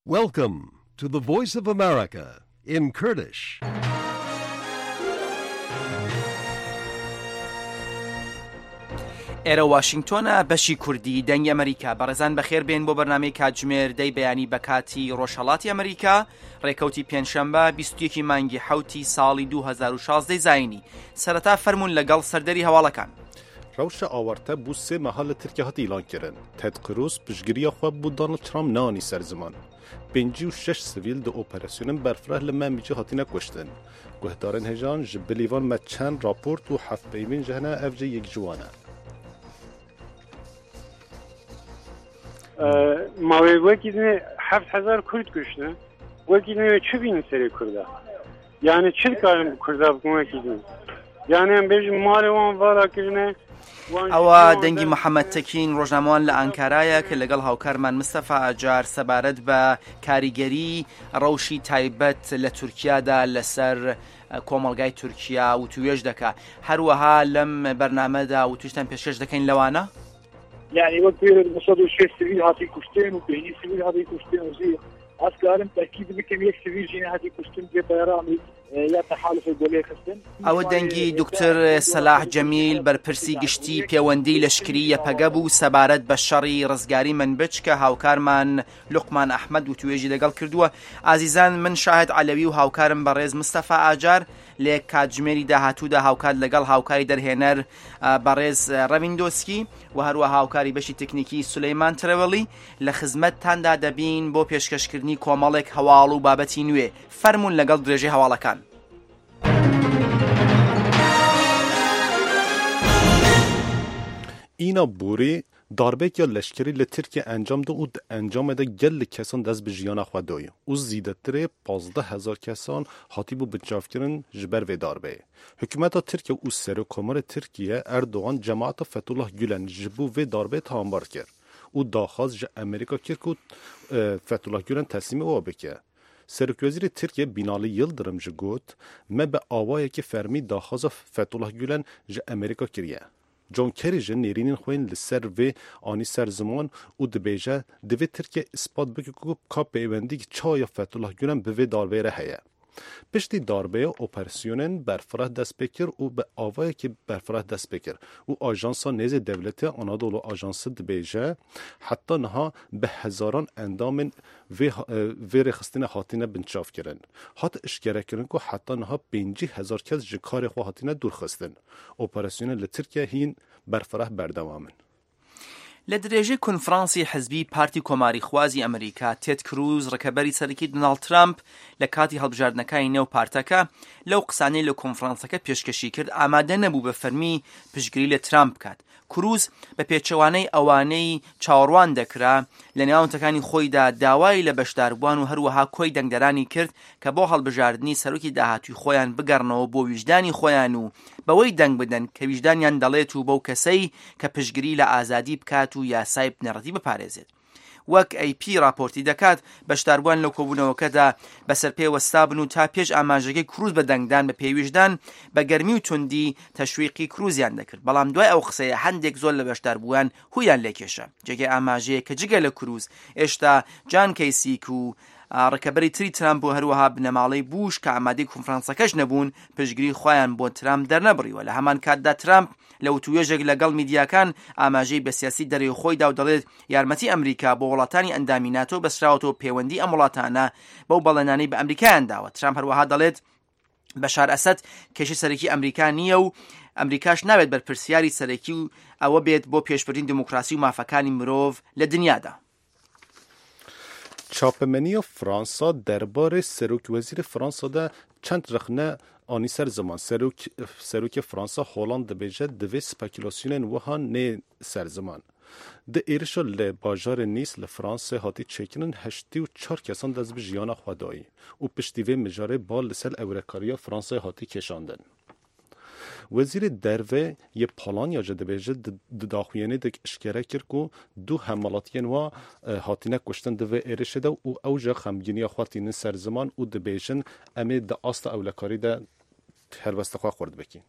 Welcome to the Voice of America in Kurdish. ئێرە واشنگتۆنە بەشی کوردی دەنگی ئەمریکا. بەڕێزان بەخێر بێن بۆ بەرنامەی کاتژمێر دەی بەیانی بە کاتی ڕۆژهەڵاتی ئەمریکا ڕێکەوتی پێنجشەمبە 21 مانگی حوتی ساڵی 2016 زاینی. سەرەتا فەرموون لەگەڵ سەردەری هەواڵەکان. روش آورته بو سه محل ترکیه هات ایلان کردن. تد قروس پشگیری خواب بود دانالد ترامپ نانی سر زمان. 56 سویل دو اپراسیون برفراه لمن بیچه هاتی نکشتن. گهدارن هجان جبلیوان ما چند راپورت و حفت بیمین جهنه افجه یک جوانه. ماوی وکی دنه 7000 کرد کشنه. وکی دنه چه بین سری کرده؟ یعنی چه کارم کرده بکن وکی دنه؟ یعنی هم بیش مال وان والا کردنه. ئەوە دەنگی محەممەد تەکین ڕۆژنامەوان لە ئەنکارایە کە لەگەڵ هاوکارمان مستەفا ئاجار سەبارەت بە کاریگەری ڕەوشی تایبەت لە تورکیادا لەسەر کۆمەڵگای تورکیا و توێژ دەکا. هەروەها لەم بەرنامەدا و توشتان پێشکەش دەکەین لەوانە؟ يعني وقت بصدوا شيء سبيل هاتي كشتين وبيني سبيل هاتي كشتين وزي أسكارم تأكيد بكم يك سبيل جينا هاتي كشتين في طيران یا تحالف الدولي خستن. ئەوە دەنگی دکتۆر سەلاح جەمیل بەرپرسی گشتی پەیوەندی لەشکری یەپەگە بوو سەبارەت بە شەڕی ڕزگاری منبج کە هاوکارمان لوقمان ئەحمەد و توێژی لەگەڵ کردووە. ئازیزان، من شاهد عەلەوی و هاوکارم بەڕێز مستەفا ئاجار لە کاتژمێری داهاتوودا هاوکات لەگەڵ هاوکاری دەرهێنەر بەڕێز ڕەڤیندۆسکی و هەروە هاوکاری بەشی تکنیکی سولەیمان ترەوەڵی لە خزمەتتاندا دەبین بۆ پێشکەشکردنی کۆمەڵێک هەواڵ و بابەتی نوێ. فەرموون لەگەڵ درێژەی هەواڵەکان. اینا بوری darbe که لشکری لترکیه انجام ده و انجام ده گل کسان دست به جیان خود دایی و زیدتره 15,000 کسان حاتی بو بچاف کرن جبر و darbe. حکومت ترکیه و سرکمر ترکیه اردوغان جماعت فتولاه گولن جبو و darbe تامبار کرد و داخواست جه امریکا کرد که فتولاه گولن تسلیم او بکه. سرکوزیر ترکیه بینالی یلدرم جه گوت ما به آوایی که فرمی داخواست فتولاه گولن جه امریکا کریه. جون کری جه نیرینین خوین لسر و آنی سر زمان و دبیجه دوی ترکیه اثبات بکه که پیوندی که چای فتولاه گولن به وی داربه رهیه. پشتی داربه اپراسیونن برفراه دست بکر و به آوایی که برفراه دست بکر و آژانسا نیز دولت آنادولو آژانس دبیجه حتی نها به هزاران اندام وی رخستین حاتینه بنچاف کرن. حتی اشکره کرن که حتی نها 50,000 کس جکار خوا حاتینه دور خستن. اپراسیونن لترکیه هین برفراه بردوامن. لە درێژەی کنفرانسی حزبی پارتی کۆماری خوازی ئەمریکا تێد کروز ڕکەبەری سەرەکی دۆناڵد ترامپ لە کاتی هەڵبژاردنەکانی نێو پارتەکە لەو قسانەی لە کۆنفرانسەکە پێشکەشی کرد ئامادە نەبوو بە فەرمی پشتگیری لە ترامپ بکات. کروز بە پێچەوانەی ئەوانەی چاوەڕوان دەکرا لە نێوانتەکانی خۆیدا داوای لە بەشداربووان و هەروەها کۆی دەنگدەرانی کرد کە بۆ هەڵبژاردننی سەرۆکی داهاتووی خۆیان بگەڕنەوە بۆ ویژدانی خۆیان و بەوەی دەنگ بدەن کە ویژدانیان دەڵێت و بەو کەسەی کە پشتگیری لە ئازادی بکات و یاسای بنەڕەتی بپارێزێت. وەک AP راپۆرتی دەکات بەشداربووان لە کۆبوونەوەکەدا بەسەر پێوەستابن و تا پێش ئاماژەکەی کروز بە دەنگدان بە پێویژدان بە گەرمی و توندی تەشویقی کروزیان دەکرد. بەڵام دوای ئەو قسەیە هەندێک زۆر لە بەشداربووان هویان لێکێشە. جێگەی ئاماژەیە کە جگە لە کروز ئێشتا جان کەیسیک و ڕکەبەری تری ترامپ و هەروەها بنەماڵەی بوش کە ئامادەی کۆنفرانسەکەش نەبوون پشتگیری خۆیان بۆ ترامپ دەرنەبڕیوە. لە هەمان کاتدا ترامپ لە وتوێژێک لەگەڵ میدیاکان ئاماژەی بە سیاسی دەرەوەی خۆیدا و دەڵێت یارمەتی ئەمریکا بۆ وڵاتانی ئەندامی ناتۆ بەسراوەتەوە پەیوەندی ئەم وڵاتانە بەو بەڵێنانەی بە ئەمریکایان داوە. ترامپ هەروەها دەڵێت بەشار ئەسەد کێشەی سەرەکی ئەمریکا نییە و ئەمریکاش نابێت بەرپرسیاری سەرەکی و ئەوە بێت بۆ پێشبردنی دموکراسی و مافەکانی مرۆڤ لە دنیادا. چاپمنی فرانسا درباره سروک وزیر فرانسا ده چند رخنه آنی سر زمان سروک فرانسا هولند بیجه دوی سپکولاسیون وهان نه سر زمان ده ایرشا لباجار نیس لفرانسا هاتی چکنن 84 کسان دست به جیان خودایی و پشتیوه مجاره بال لسل اورکاریا فرانسا هاتی کشاندن. وزیر دروه یه پالان یا جده بیجه داخویانه دک اشکره کرد که دو حملاتین و هاتینه کشتن دوه ایرشه ده و اوجه خمگینی خواتین سر زمان و ده بیجن امی ده آست اولکاری ده هر بستخواه خورد بکین.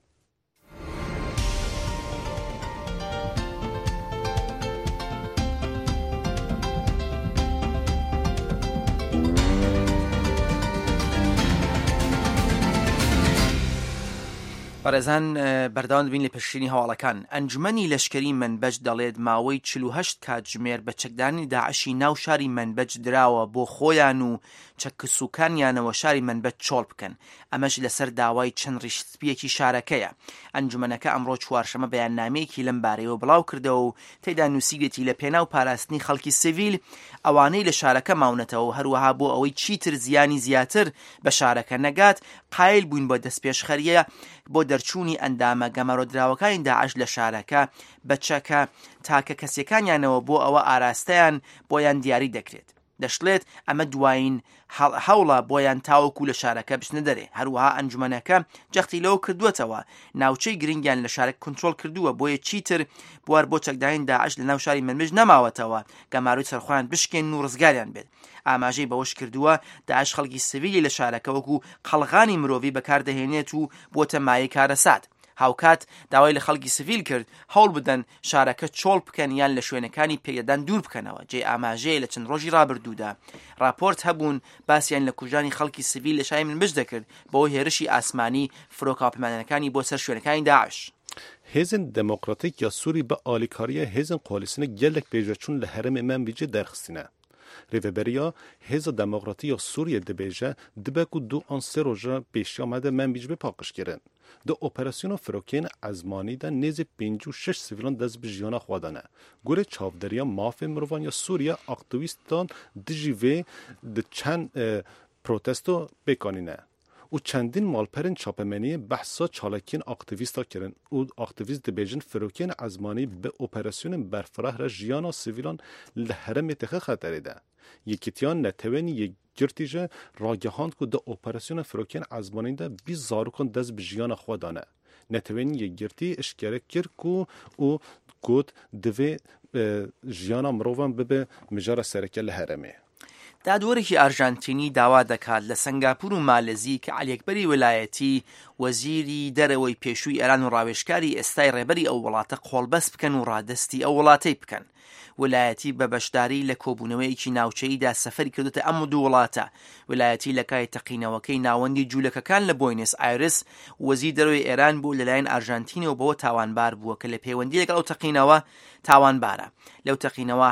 بەڕێزان بەردەوام دەبین لە پێشینی هەواڵەکان. ئەنجومەنی لەشکری منبەج دەڵێت ماوەی 48 کاتژمێر بە چەکدانی داعشی ناو شاری منبەج دراوە بۆ خۆیان و چەکسوکانیانەوە شاری منبەج چۆڵ بکەن. ئەمەش لەسەر داوای چەند ڕیشتپیەکی شارەکەیە. ئەنجومەنەکە ئەمڕۆ چوارشەمە بەیاننامەیەکی لەم بارەیەوە بڵاو کردەوە و تێدا نووسیگەتی لە پێناو پاراستنی خەڵکی سیڤیل ئەوانەی لە شارەکە ماونەتەوە و هەروەها بۆ ئەوەی چیتر زیانی زیاتر بە شارەکە نەگات قایل بووین بۆ دەستپێشخەریە بۆ دەرچوونی ئەندامە گەمەڕۆدراوەکانی داعش لە شارەکە بە چەکە تاکە کەسیەکانیانەوە بۆ ئەوە ئاراستەیان بۆیان دیاری دەکرێت. دەشڵێت ئەمە دوایین هەوڵە بۆیان تاوەکو لە شارەکە بچنە دەرێ. هەروەها ئەنجومەنەکە جەختی لەوە کردووەتەوە ناوچەی گرنگیان لە شارێک کنترۆل کردووە بۆیە چیتر بوار بۆ چەکداین داعش لە ناو شاری منبەج نەماوەتەوە گەماروی سەرخۆیان بشکێن و ڕزگاریان بێت. ئاماژەی بەوەش کردووە داعش خەڵکی سیڤیلی لە شارەکە وەکو قەڵغانی مرۆڤی بەکاردەهێنێت و بۆتە مایەی کارەسات. هاوکات داوای لە خەڵکی سیڤیل کرد هەوڵ بدەن شارەکە چۆڵ بکەن یان لە شوێنەکانی پێدەدان دوور بکەنەوە. جێ ئاماژەیە لە چەند ڕۆژی ڕابردوودا راپۆرت هەبوون باسییان لە کوژانی خەڵکی سیڤیل لە شاری منبەج دەکرد بۆ هێرشی ئاسمانی فرۆکاپەمانەکانی بۆ سەر شوێنەکانی داعش. هێزن دموکراتیک یا سووری بە ئالیکاریە هێزن قۆلیسنە gelek pêşveçûn li herêmê me bîce derxistîne. Rêveberiya Hêza Demokratîk ya Sûriyê dibêje dibe ku du an sê roja pêşiya me de men bîc bipaqişkirin. Di operasyona firokên ezmanî de nêzî 56 sivîlan dest bi jiyana xwe dane. Gorê çavderiya mafê mirovan ya Sûriya aktivîstan dijî vê di çend protesto pêkanîne. û çendîn malperên çapemeniyê behsa çalekiyên aktivîsta kirin û aktivîst dibêjin firokên ezmanî bi operasyonên berfireh re jiyana sivîlan li herêmê texe xeterê de. Yekîtiyan Netewên Yekgirtî jî ragihand ku di operasyona firokên ezmanî de 20 zarokan dest bi jiyana xwe dane. Netewên Yekgirtî işgere kir ku û got divê jiyana mirovan bibe mijara sereke li herêmê. دادوەرێکی ئارژانتینی داوا دەکات لە سنگاپور و مالێزی کە عەلیەکبەری ویلایەتی وەزیری دەرەوەی پێشووی ئێران و ڕاوێژکاری ئێستای ڕێبەری ئەو وڵاتە قۆڵبەست بکەن و ڕادەستی ئەو وڵاتەی بکەن. ویلایەتی بە بەشداری لە کۆبوونەوەیەکی ناوچەییدا سەفەری کردوتە ئەم دوو وڵاتە. ویلایەتی لە کای تەقینەوەکەی ناوەندی جوولەکەکان لە بۆینس ئایرس وەزیر دەرەوەی ئێران بوو لەلایەن ئارژانتینەوە بەوە تاوانبار بووە کە لە پەیوەندی لەگەڵ ئەو تەقینەوە تاوانبارە. لەو تەقینەوە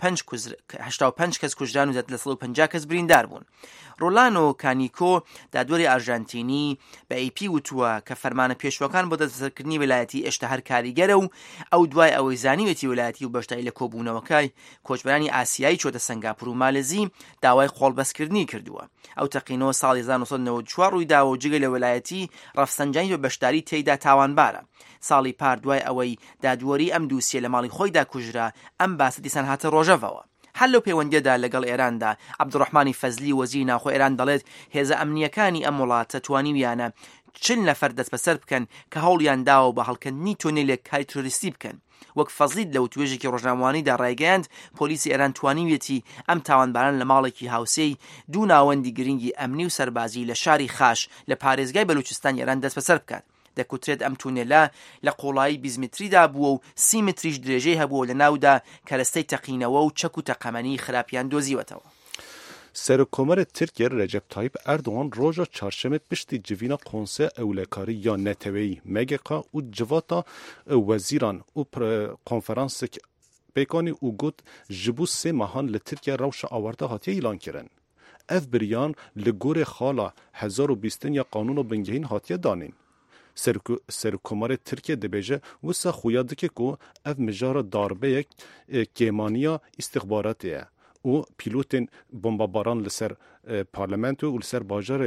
85 کەس کوژران و 150 کەس بریندار بوون. ڕۆلانۆ کانیکۆ دادوەری ئارژانتینی بە ئەیپی وتووە کە فەرمانە پێشوەکان بۆ دەستبەسەرکردنی ویلایەتی ئێشتا هەر کاریگەرە و ئەو دوای ئەوەی زانیوێتی ویلایەتی و بەشداری لە کۆبوونەوەکەی کۆچبەرانی ئاسیایی چۆتە سنگاپور و مالێزی داوای قۆڵبەستکردنی کردووە. ئەو تەقینەوە ساڵی 1994 ڕوویداوە و جگە لە ویلایەتی ڕەفسەنجانی بە بەشداری تێیدا تاوانبارە. ساڵی پار دوای ئەوەی دادوەری ئەم دووسیە لە ماڵی خۆیدا کوژرا ئەم باسە دیسان هاتە ڕۆژەڤەوە. هەر لەو پەیوەندیەدا لەگەڵ ئێراندا عەبدوڕەحمانی فەزلی وەزیری ناوخۆ ئێران دەڵێت هێزە ئەمنیەکانی ئەم وڵاتە توانیویانە 40 نەفەر دەست بەسەر بکەن کە هەوڵیان داوە بە هەڵکردنی تۆنێلێک کاری تۆریستی بکەن. وەک فەزلیت لەو توێژێکی ڕۆژنامەوانیدا ڕایگەیاند پۆلیسی ئێران توانیوێتی ئەم تاوانباران لە ماڵێکی هاوسەی دوو ناوەندی گرنگی ئەمنی و سەربازی لە شاری خاش لە پارێزگای بەلوچستان ئێران دەست بەسەر بکات. دەکوترێت ئەم تونێلە لە قوڵایی 20 متریدا بووە و 30 متریش درێژەی هەبووە لە ناودا کەرەستەی تەقینەوە و چەک و تەقەمەنی خراپیان دۆزیوەتەوە. Serokkomarê Tirkiye Recep Tayyip Erdogan roja çarşemê piştî civîna Konseya Ewlekarî ya Neteweyî MGK û civata wezîran û konferansek pêkanî û got ji bo sê mehan li Tirkiye rewşa awarda hatiye îlan kirin. Ev biriyan li gorê xala 2020 ya Qanûna Bingehîn hatiye danîn. Serokkomarê Tirkiye dibêje wisa xuya dike ku ev mijara darbeyek kêmaniya îstixbaratê ye û pîlotên bombabaran li ser parlamento û li ser bajarê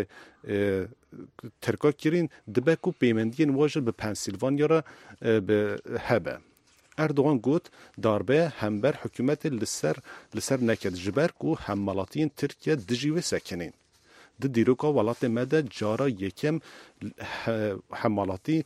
Tirka kirîn dibe ku peymendiyên wa jî bi Pensilvanya re hebe. Erdogan got darbe hember hikûmetê li ser neket ji ber ku hemmelatiyên Tirkiye dijî wê sekinîn. Di dîroka welatê me de cara yekem hemmelatî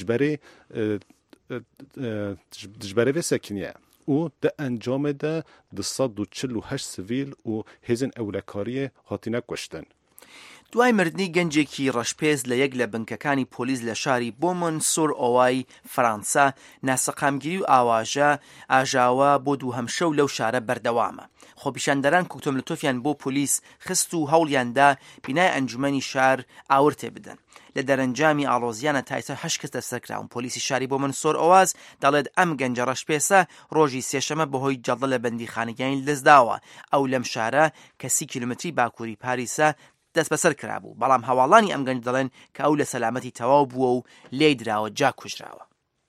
dijberê vê sekiniye û di encamê de 248 sivîl û hêzên ewlekariyê hatine kuştin. دوای مردنی گەنجێکی ڕەشپێز لە یەک لە بنکەکانی پۆلیس لە شاری بۆمن سۆر ئۆوای فەرانسا، ناسەقامگیری و ئاژاوە بۆ دووهەم شەو لەو شارە بەردەوامە. خۆپیشاندەران کۆکتۆملۆتۆفیان بۆ پۆلیس خست و هەوڵیاندا بینای ئەنجومەنی شار ئاورتێ بدەن. لە دەرەنجامی ئاڵۆزیانە تایسە 8 کەس دەسەکراون. پۆلیسی شاری بۆمن سۆر ئۆواز دەڵێت ئەم گەنجە ڕەشپێسە ڕۆژی سێشەمە بەهۆی جەڵدە لە بەندیخانەکانی دەستداوە. ئەو لەم شارە کە 30 کیلومتری باکووری پاریسە دەست بەسەر کرابوو، بەڵام هەواڵانی ئەم گەنج دەڵێن کە ئەو لە سەلامەتی تەواو بووە و لێی دراوە جا کوژراوە.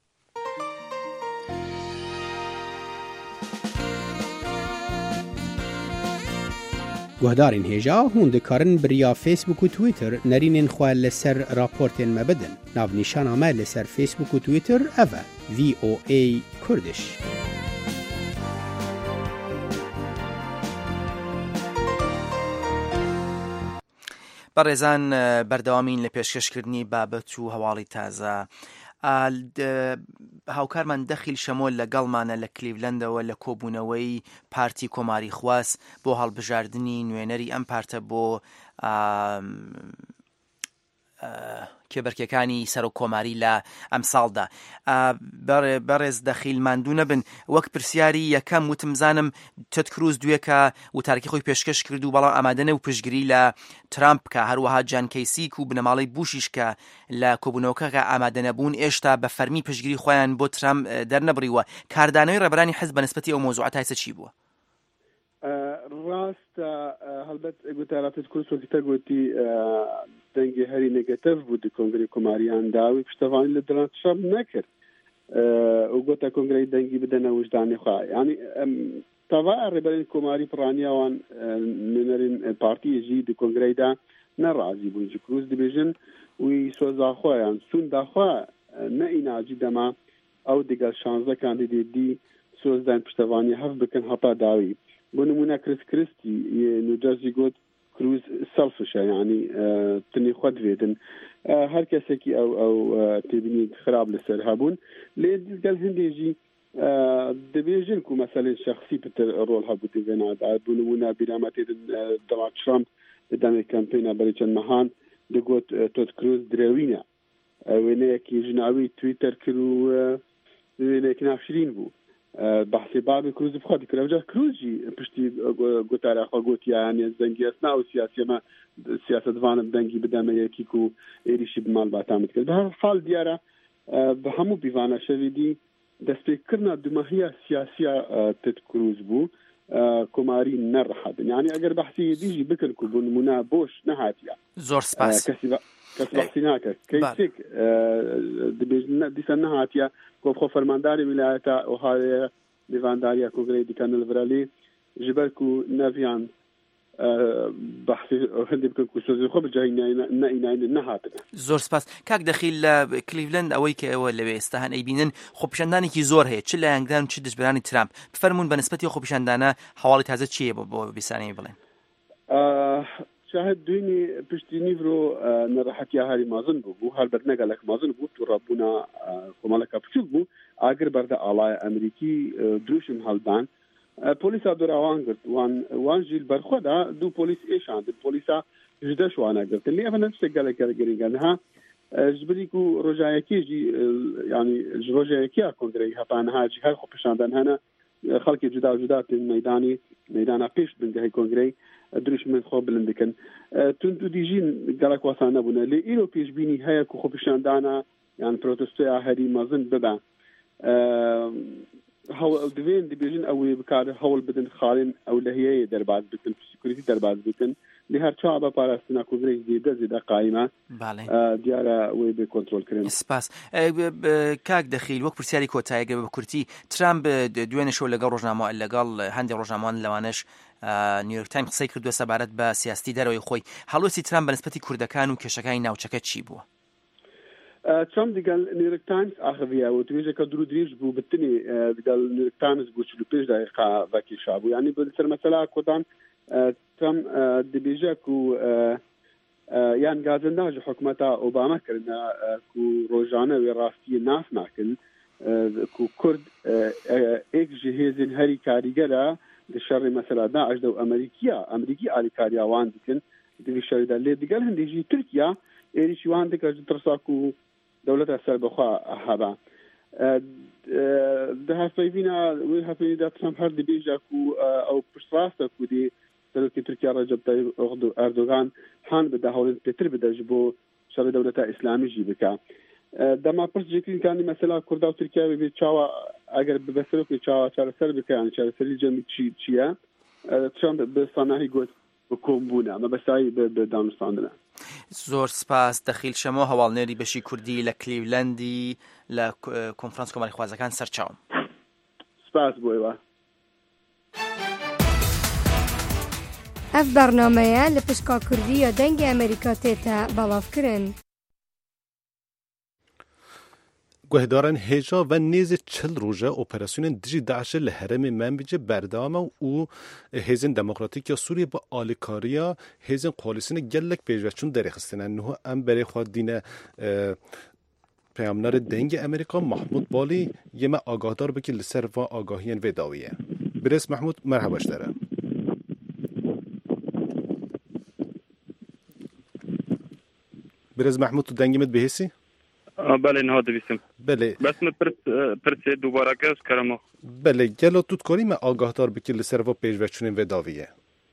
گوهدارین هێژا هون دikarin biriya Facebook û Twitter nerînên xwe li ser raportên me bidin. Navnîşana me li ser Facebook û Twitter ev e VOA Kurdish. بەڕێزان بەردەوامین لە پێشکەشکردنی بابەت و هەواڵی تازە. هاوکارمان دەخیل شەمۆل لەگەڵمانە لە کلیڤلەندەوە لە کۆبوونەوەی پارتی کۆماری خواست بۆ هەڵبژاردننی نوێنەری ئەم پارتە بۆ کێبەرکەکانی سەر و کۆماری لە ئەم ساڵدا. بەڕێز دەخیل ماندوو نەبن، وەک پرسیاری یەکەم وتم زانم تێد کروز دوێکە وتارکی خۆی پێشکەش کرد و بەڵام ئامادەنە و پشتگیری لە ترامپ کە هەروەها جان کەیسیک و بنەماڵی بوشیش کە لە کۆبوونەوەکە ئامادەنەبوون ئێشتا بە فەرمی پشتگیری خۆیان بۆ ترامپ دەرنەبڕیوە. کاردانەوەی ڕێبەرانی حیزب بە نسبەتی ئەو مۆزوعە تایسە چی بووە؟ ڕاستە هەڵبەت گوتاراتت کورس وەکتە گوتی دەنگی هەری نێگەتیڤ بوو دی کۆنگری کۆماریان داوی پشتەوانی لە دەران ترامپ نەکرد و گوتە کۆنگرەی دەنگی بدەنە وجدانی خوا. ینی تەوا ڕێبەرین کۆماری پڕانیاوان نوێنەرین پارتیەژی دی کۆنگرەیدا نەڕازی بوون جی کروز دەبێژن وی سۆزاخوایان سون داخوا نەئیناجی دەما ئەو دیگەل 16 کاندیدێتی سۆزدان پشتەوانی هەف بکەن هەتا داوی. بۆ نمونە کریستی نوجەرسی گوت کروز سەلفشە، ینی تنی خۆ دوێتن هەر کەسێکی ئەو تێبینی خراب لەسەر هەبوون. لێ دیگەل هەندێژی دەبێژن و مەسەلەی شەخصی پتر ڕۆڵ هەبوو تێڤێنادا. بۆ نمونە بیرامەتێدن دەڵات ترامپ دەدەمێک کەمپێنە بەری چەند مەهان دەگوت تۆت کروز درێوینە، وێنەیەکی ژناوی تویتەر کرد و وێنەیەکی نافشرین بوو بحثی بابی کروز بخواد کرد. وجه کروزی پشتی گوتاره خوا گوتیانی زنگی اسنا و سیاسی ما سیاست وانم دنگی بدم یکی کو ایریشی بمال باتامد کرد. به هر حال دیاره به همو بیوانه شویدی دست کرنا دماغی سیاسی تد کروز بو کماری نرحد. یعنی اگر بحثی دیجی بکن کو بنمونه بوش نهاتیا زور سپاس کسی بحثی ناکرد کیسک دیسن نهاتیا کو خو فرمانداری ولایتا او های دیوانداری کنگره دیکان الفرالی جبرکو نویان بحثی هندی بکن کو سوزی خو بجای نه نهاتنا. زور سپاس. کاک دخیل کلیولند ئەوەی کە ئێوە لەوێ ئێستا هەن ئەیبینن خۆپیشاندانێکی زۆر هەیە، چ لە یانگدان چ دەستبەرانی ترامپ. بفەرمونون بە نسبەتی خۆپیشاندانە هەواڵی تازە چییە بۆ بیسانەی بڵێن؟ شاهد دوینی پشتی نیورو نەڕەحەتی هەری مازن بوو هەلبەت نەگەلێک مازن بوو تو ڕابوونا کۆمەڵێکە بچووک بوو ئاگر بەردە ئاڵایە ئەمریکی دروشم هەڵدان پۆلیسا دوراوان گرت وان ژیل بەرخۆدا دوو پۆلیس ئێشاندن پۆلیسا ژدە شوانە گرتن لێ ئەمە نەشتێک گەلێک گرنگانها ژبریک و ڕۆژایەکیژی ینی ڕۆژایەکیە کۆنگرەی هەپانەهاجی هەر خۆپیشاندان هەنە خەڵکی جودا جودا مەیدانە پێش بنگەهی کۆنگرەی دروش من خۆ بلندکن تون تو دیژین گەلک واسان نەبوونە لێ ئیرۆ پێشبینی هەیە و خۆپیشاندانە یان پرۆتستۆیا هەری مەزن ببە دوێن دەبێژن ئەوێ بکار هەوڵ بدن خاڵین ئەو لە هەیە دەرباز بکن سیکوریتی دەرباز بکن لێ هەرچا بە پاراستنا کۆنگرەی زێدە قایمە دیارە وێ بێ کۆنترۆلکردن. سپاس. کاک دەخیل وەک پرسیاری کۆتاییگە بە کورتی ترامپ دوێنێ شەو لەگەڵ ڕۆژنامە لەگەڵ هەندێک ڕۆژنامەوان لەوانش نیویۆرک تایمز قسەی کردووە سەبارەت بە سیاستی دەرەوەی خۆی. هەڵوێستی ترامپ بە نسبەتی کوردەکان و کێشەکانی ناوچەکە چی بووە؟ ترامپ دیگەل نیویۆرک تایمز ئاخەویە و توێژەکە درو درێژ بوو بتنی دیگەل نیویۆرک تایمز بۆ 45 دقیقە ڤەکیشا بوو. یعنی بەسەر مەسەلا کۆتان ترامپ دەبێژە و یان گازەنداژی حکومەتا ئۆباما کردە و ڕۆژانە وێ ڕاستی ناف ناکن و کورد ئێک ji hêzên herî karîgera di şerê mesela Daeş de û ئەمریکی ئالیکاریاوان dikin دي شاري اللي دقال هندي جي تركيا إيش وعندك ترساكو دولة السر بخوا هذا ده فينا وهفينا ده ترامب هردي بيجاكو أو برساستكو دي سلوكي تركيا رجب طيب أردوغان حان بده هولن بيتر بده جبو شر دولة إسلامي جيبكا ده ما برس جيكين كان مثلا كردا وتركيا بيتشاوا أجر بسلوكي تشاوا شر سربكا يعني شر سري جم تشيا ترامب بصناعي قلت بكومبونا ما بساي بدانستاندنا زۆر سپاس دەخیل شەمەوە هەواڵنێری بەشی کوردی لە کلیولەندی لە کۆنفرانس کۆماری خوازەکان سەرچاوم. سپاس بۆیەوە. ئەف بەرنامەیە لە پشکا کوردیە دەنگی ئەمریکا تێتە بەڵاوکردن. گهدارن هجا و نیز 40 روزه اپراسیون دژی داعش لهرم منبج بردام و هزین دموکراتیک سوریه با آلیکاریا هزین قالیسین گلک پیشوچون درخستن انه ام برای خود دین پیامنار دنگ امریکا محمود بالی یه ما آگاهدار بکی لسر و آگاهی وداویه. برس محمود مرحباش داره. برز محمود تو دنگیمت بهیسی؟ بله نهاده بیسم. بله. بس من پرسه دوباره کس کردم. بله گلو تو کاری ما آگاهدار بکی لسر و پیشوچون وداویه.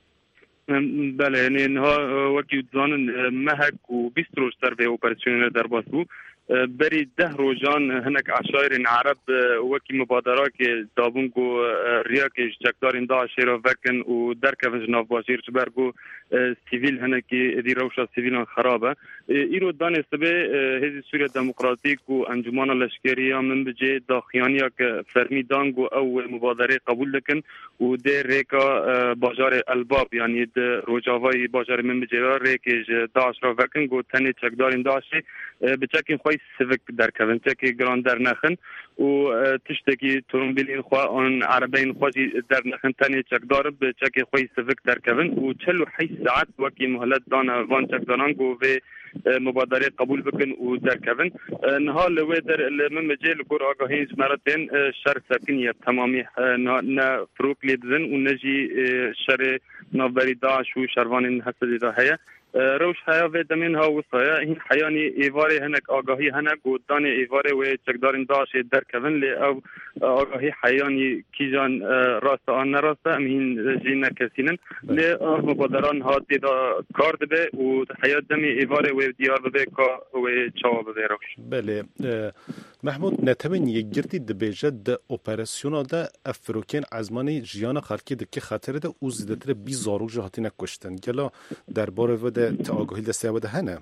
بله یعنی نها وقتی زانن مهک و 20 روز سر به اپراسیون در باسو بری 10 روزان هناك عشائر عرب وكي مبادرات دابونغو رياك جاكدارين داعش را وكن و دركه جناف باشير جبرغو سيفيل هناك دي روشا سيفيلان خرابه ايرو دان سبه هذه سوريا ديمقراطيك و انجمان الاشكريه من بجي داخيانيا فرمي دانغو او مبادره قبول لكن و دي ريكا بازار الباب يعني د روجاوي بازار من بجي ريك داعش را وكن گو تني جاكدارين داعش بچكين خوي سفك در كفن تكي جراند در نخن و تشتكي ترومبيلين خوا ان عربين خوجي در نخن تاني چك دار بچكي خوي سفك در كفن و 46 ساعت وكي مهلت دانا وان چك دارانگو و مبادره قبول بكن و در كفن نهار لوي در من مجال قر آگاهين مرتين شر سكنية تمامي نا فروك ليدزن و نجي شر نافبري داعش و شروان حسد دا هيا روش هيا و دمنها وصايا هين حياني ايواري هناك آگاهي هناك و داني ايواري و چكدارين داعش در كفن لي او آگاهي حياني كيجان راست آن نراست ام هين جينا كسينن لي مبادران هاتي دا كارد بي و حيات دمي ايواري و ديار بي كا و چاوا بي روش. بله محمود نتمن یگرتی دبیجه د اپراسیونا ده افروکین ازمانی جیان خلکی دکه خطره ده او زیدتر 20 زاروک جهاتی نکشتن گلا درباره و ده آگاهی دسته و ده هنه؟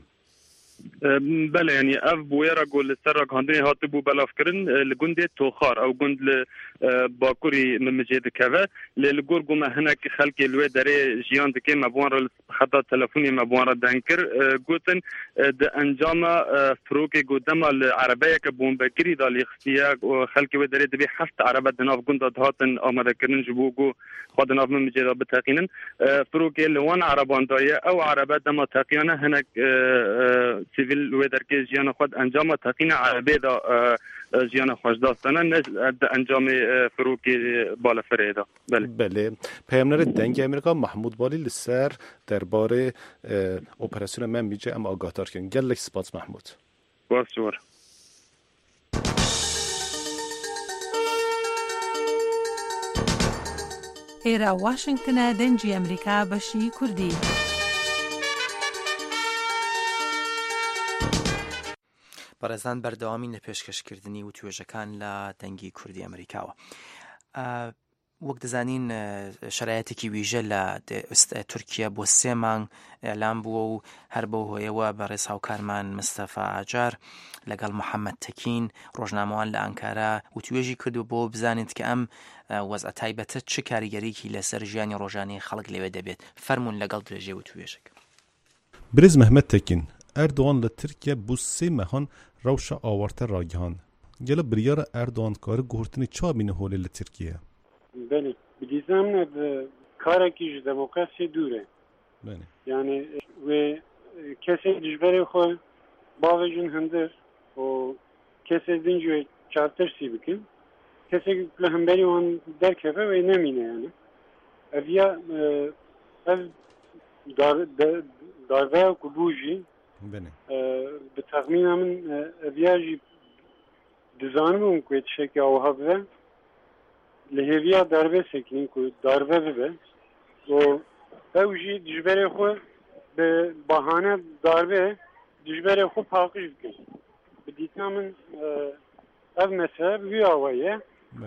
بله يعني اف بويرا قول سرق هندي هاتبو بلاف كرن لجند توخار او جند باكوري من مجد كذا للجورجو ما هناك خلق الوي دري جيان دكي مبوان خطا تلفوني مبوان دانكر قوتن د انجام فروكي قدام العربيه كبون بكري دال اختيار خلق وي دري دبي حفت عربه دناف جند هاتن امد كرن جبوغو خدنا من مجد بتاقين فروكي لوان عربان دايه او عربه دما تاقينا هناك سیویل و درکه جیان خود انجام تقین عربی دا جیان خوش داستانه نه انجام فروکی بالا فریدا. بله پیامنر دنگ امریکا محمود بالی لسر درباره اپراسیون من میجه اما آگاهدار کردن. گلک سپاس محمود. باشور. ایرا واشنگتن دنجی امریکا بشی کردی. بەڕێزان بەردەوامی لە پێشکەشکردنی و توێژەکان لە دەنگی کوردی ئەمریکاوە. وەک دەزانین شرایەتێکی ویژە لە تورکیا بۆ 3 مانگ ئێلان بووە و هەر بەو هۆیەوە بەڕێز هاوکارمان مستەفا ئاجار لەگەڵ محەممەد تەکین ڕۆژنامەوان لە ئەنکارا و توێژی کردو بۆ بزانێت کە ئەم وەزع تایبەتە چ کاریگەریکی لەسەر ژیانی ڕۆژانەی خەڵک لەوێ دەبێت. فەرموون لەگەڵ درێژێ و توێژەکە. برز محمد تەکین اردوان لترکیه بو 3 مهان روشا آورته راگهان. گله بریار اردوان کار گهرتنی چا بینه هولی لترکیه؟ بله بدیزم ند کارکی دموکراسی دوره. بله. یعنی و کسی جبره خو باوجون هندر و کسی دنجوی چارتر سی بکن. کسی لهم بری وان درکفه و نمینه یعنی. اویا دار داربه کبوجی به تخمین من بیاجی دزانم که چه او هبه لهویا داربه سکنین که داربه ببه و اوجی دجبر خو به بهانه داربه دجبر خو پاکش بکن بدیتنا من اف مثلا بی آوایه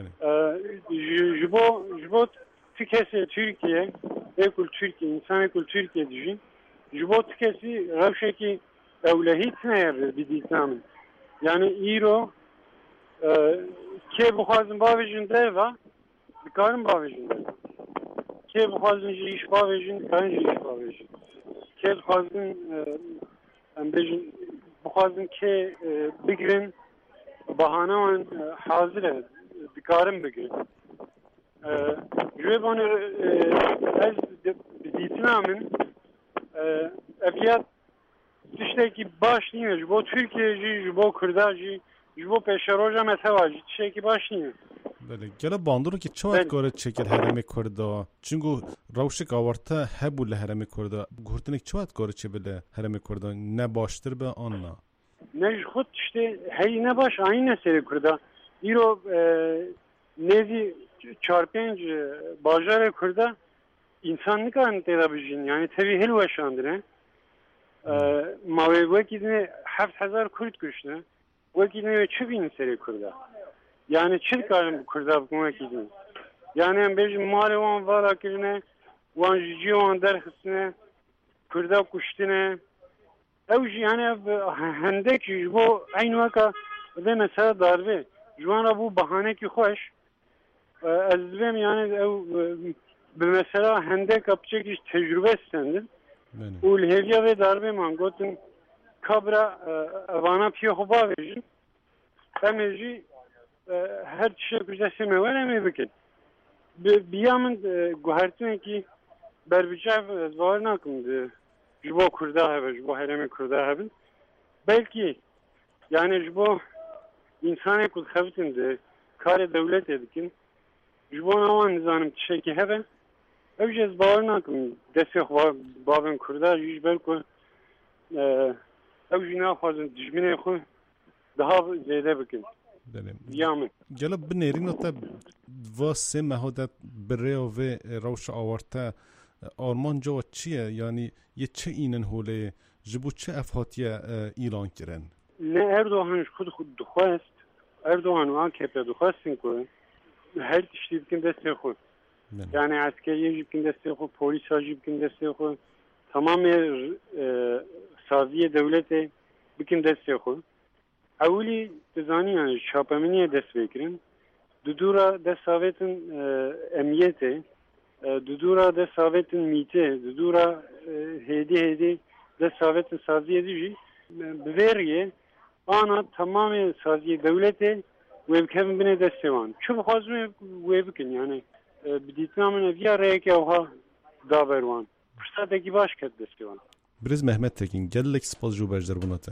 جبو تکسی ترکیه ekul Türkiye, insan ekul Türkiye dijin. Jibot kesi revşeki evlehit ne yapıyor biditnamın. Yani İro ke buxazın bavajın deva, dikarın bavajın deva. Ke buxazın iş bavajın, dikarın iş bavajın. Ke buxazın ambejin buxazın ke bigrin bahane hazır dikarın bigrin. جوابان از دیتنامن افیات تشتکی باش نیه جبو ترکیه جی جبو کرده جی جبو پیشروجا مثلا جی تشتکی باش نیه بله گله باندرو که چواد کاره چکل هرم کرده چونگو روشک آورته هبو لهرم کرده گورتنک چواد کاره چه بله هرم کرده نه باشتر به آن نه نه خود تشتی هی نه باش aynı seri kurda ایرو nezi 4-5 bajar kurda insanlık anıtıyla bijin yani tabi hel yaşandırı mavi vakitine 7000 Kürt güçlü vakitine 2000 seri kurda yani çirkarım kurda bu vakitine yani bizim malivan var akirine vanjiyon derhsine kurda kuştine evji yani hendek bu aynı vaka ve mesela darbe juana bu bahane ki hoş azbem yani mesela hendek yapacak iş tecrübe istendim. O lehviye ve darbe mangotin kabra avana piyo hoba vejin. Temeci her şey güzelse mevene mi bikin. Biyamın guhertine ki berbicav zvar nakımdı. Jbo kurda have, jbo hereme kurda have. Belki yani jbo insane kul xavtinde kare devlet edikin. جوان آن نزانم چه که هبه اوجز باور نکم دستی خواه بابن کرده جیش بلکو اوجی نخوازن دجمینه خو daha زیاده بکن بیامن جلب بنیرین تا و سه مهادت بره و روش آورته آرمان جوا چیه یعنی یه چه اینن هوله جبو چه افهاتیه ایران کرن نه اردوغان خود دخواست اردوغان و AKP دخواستین که her tişti bikin desteği koy. Yani askeriye bikin desteği koy, polis bikin desteği koy. Tamamen saziye devlete bikin desteği koy. Avuli tezani yani şapaminiye desteği kirin. Dudura desavetin emniyete, dudura desavetin mite, dudura hedi desavetin saziye dici. Beveriye ana tamamen saziye devlete و کم بینه دستوان چه بخوازم وی بکن یعنی بدیتنا من ویا ریک اوها داوروان فرصت کی باش کد دستوان برز محمد تکین گلک سپاس جو بجدر بناته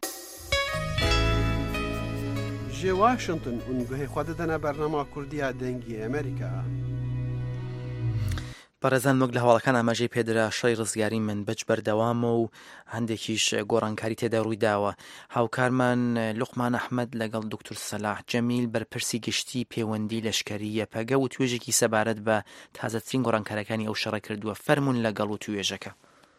جی واشنطن اونگوه خود دنا برنامه کردیا دنگی امریکا بەڕێزان وەک لە هەواڵەکان ئاماژەی پێدرا شەڕی ڕزگاری من بەج بەردەوامە و هەندێکیش گۆڕانکاری تێدا ڕووی داوە. هاوکارمان لوقمان ئەحمەد لەگەڵ دکتۆر سەلاح جەمیل بەرپرسی گشتی پەیوەندی لەشکری یەپەگە و توێژێکی سەبارەت بە تازەترین گۆڕانکاریەکانی ئەو شەڕە کردووە. فەرموون لەگەڵ و توێژەکە.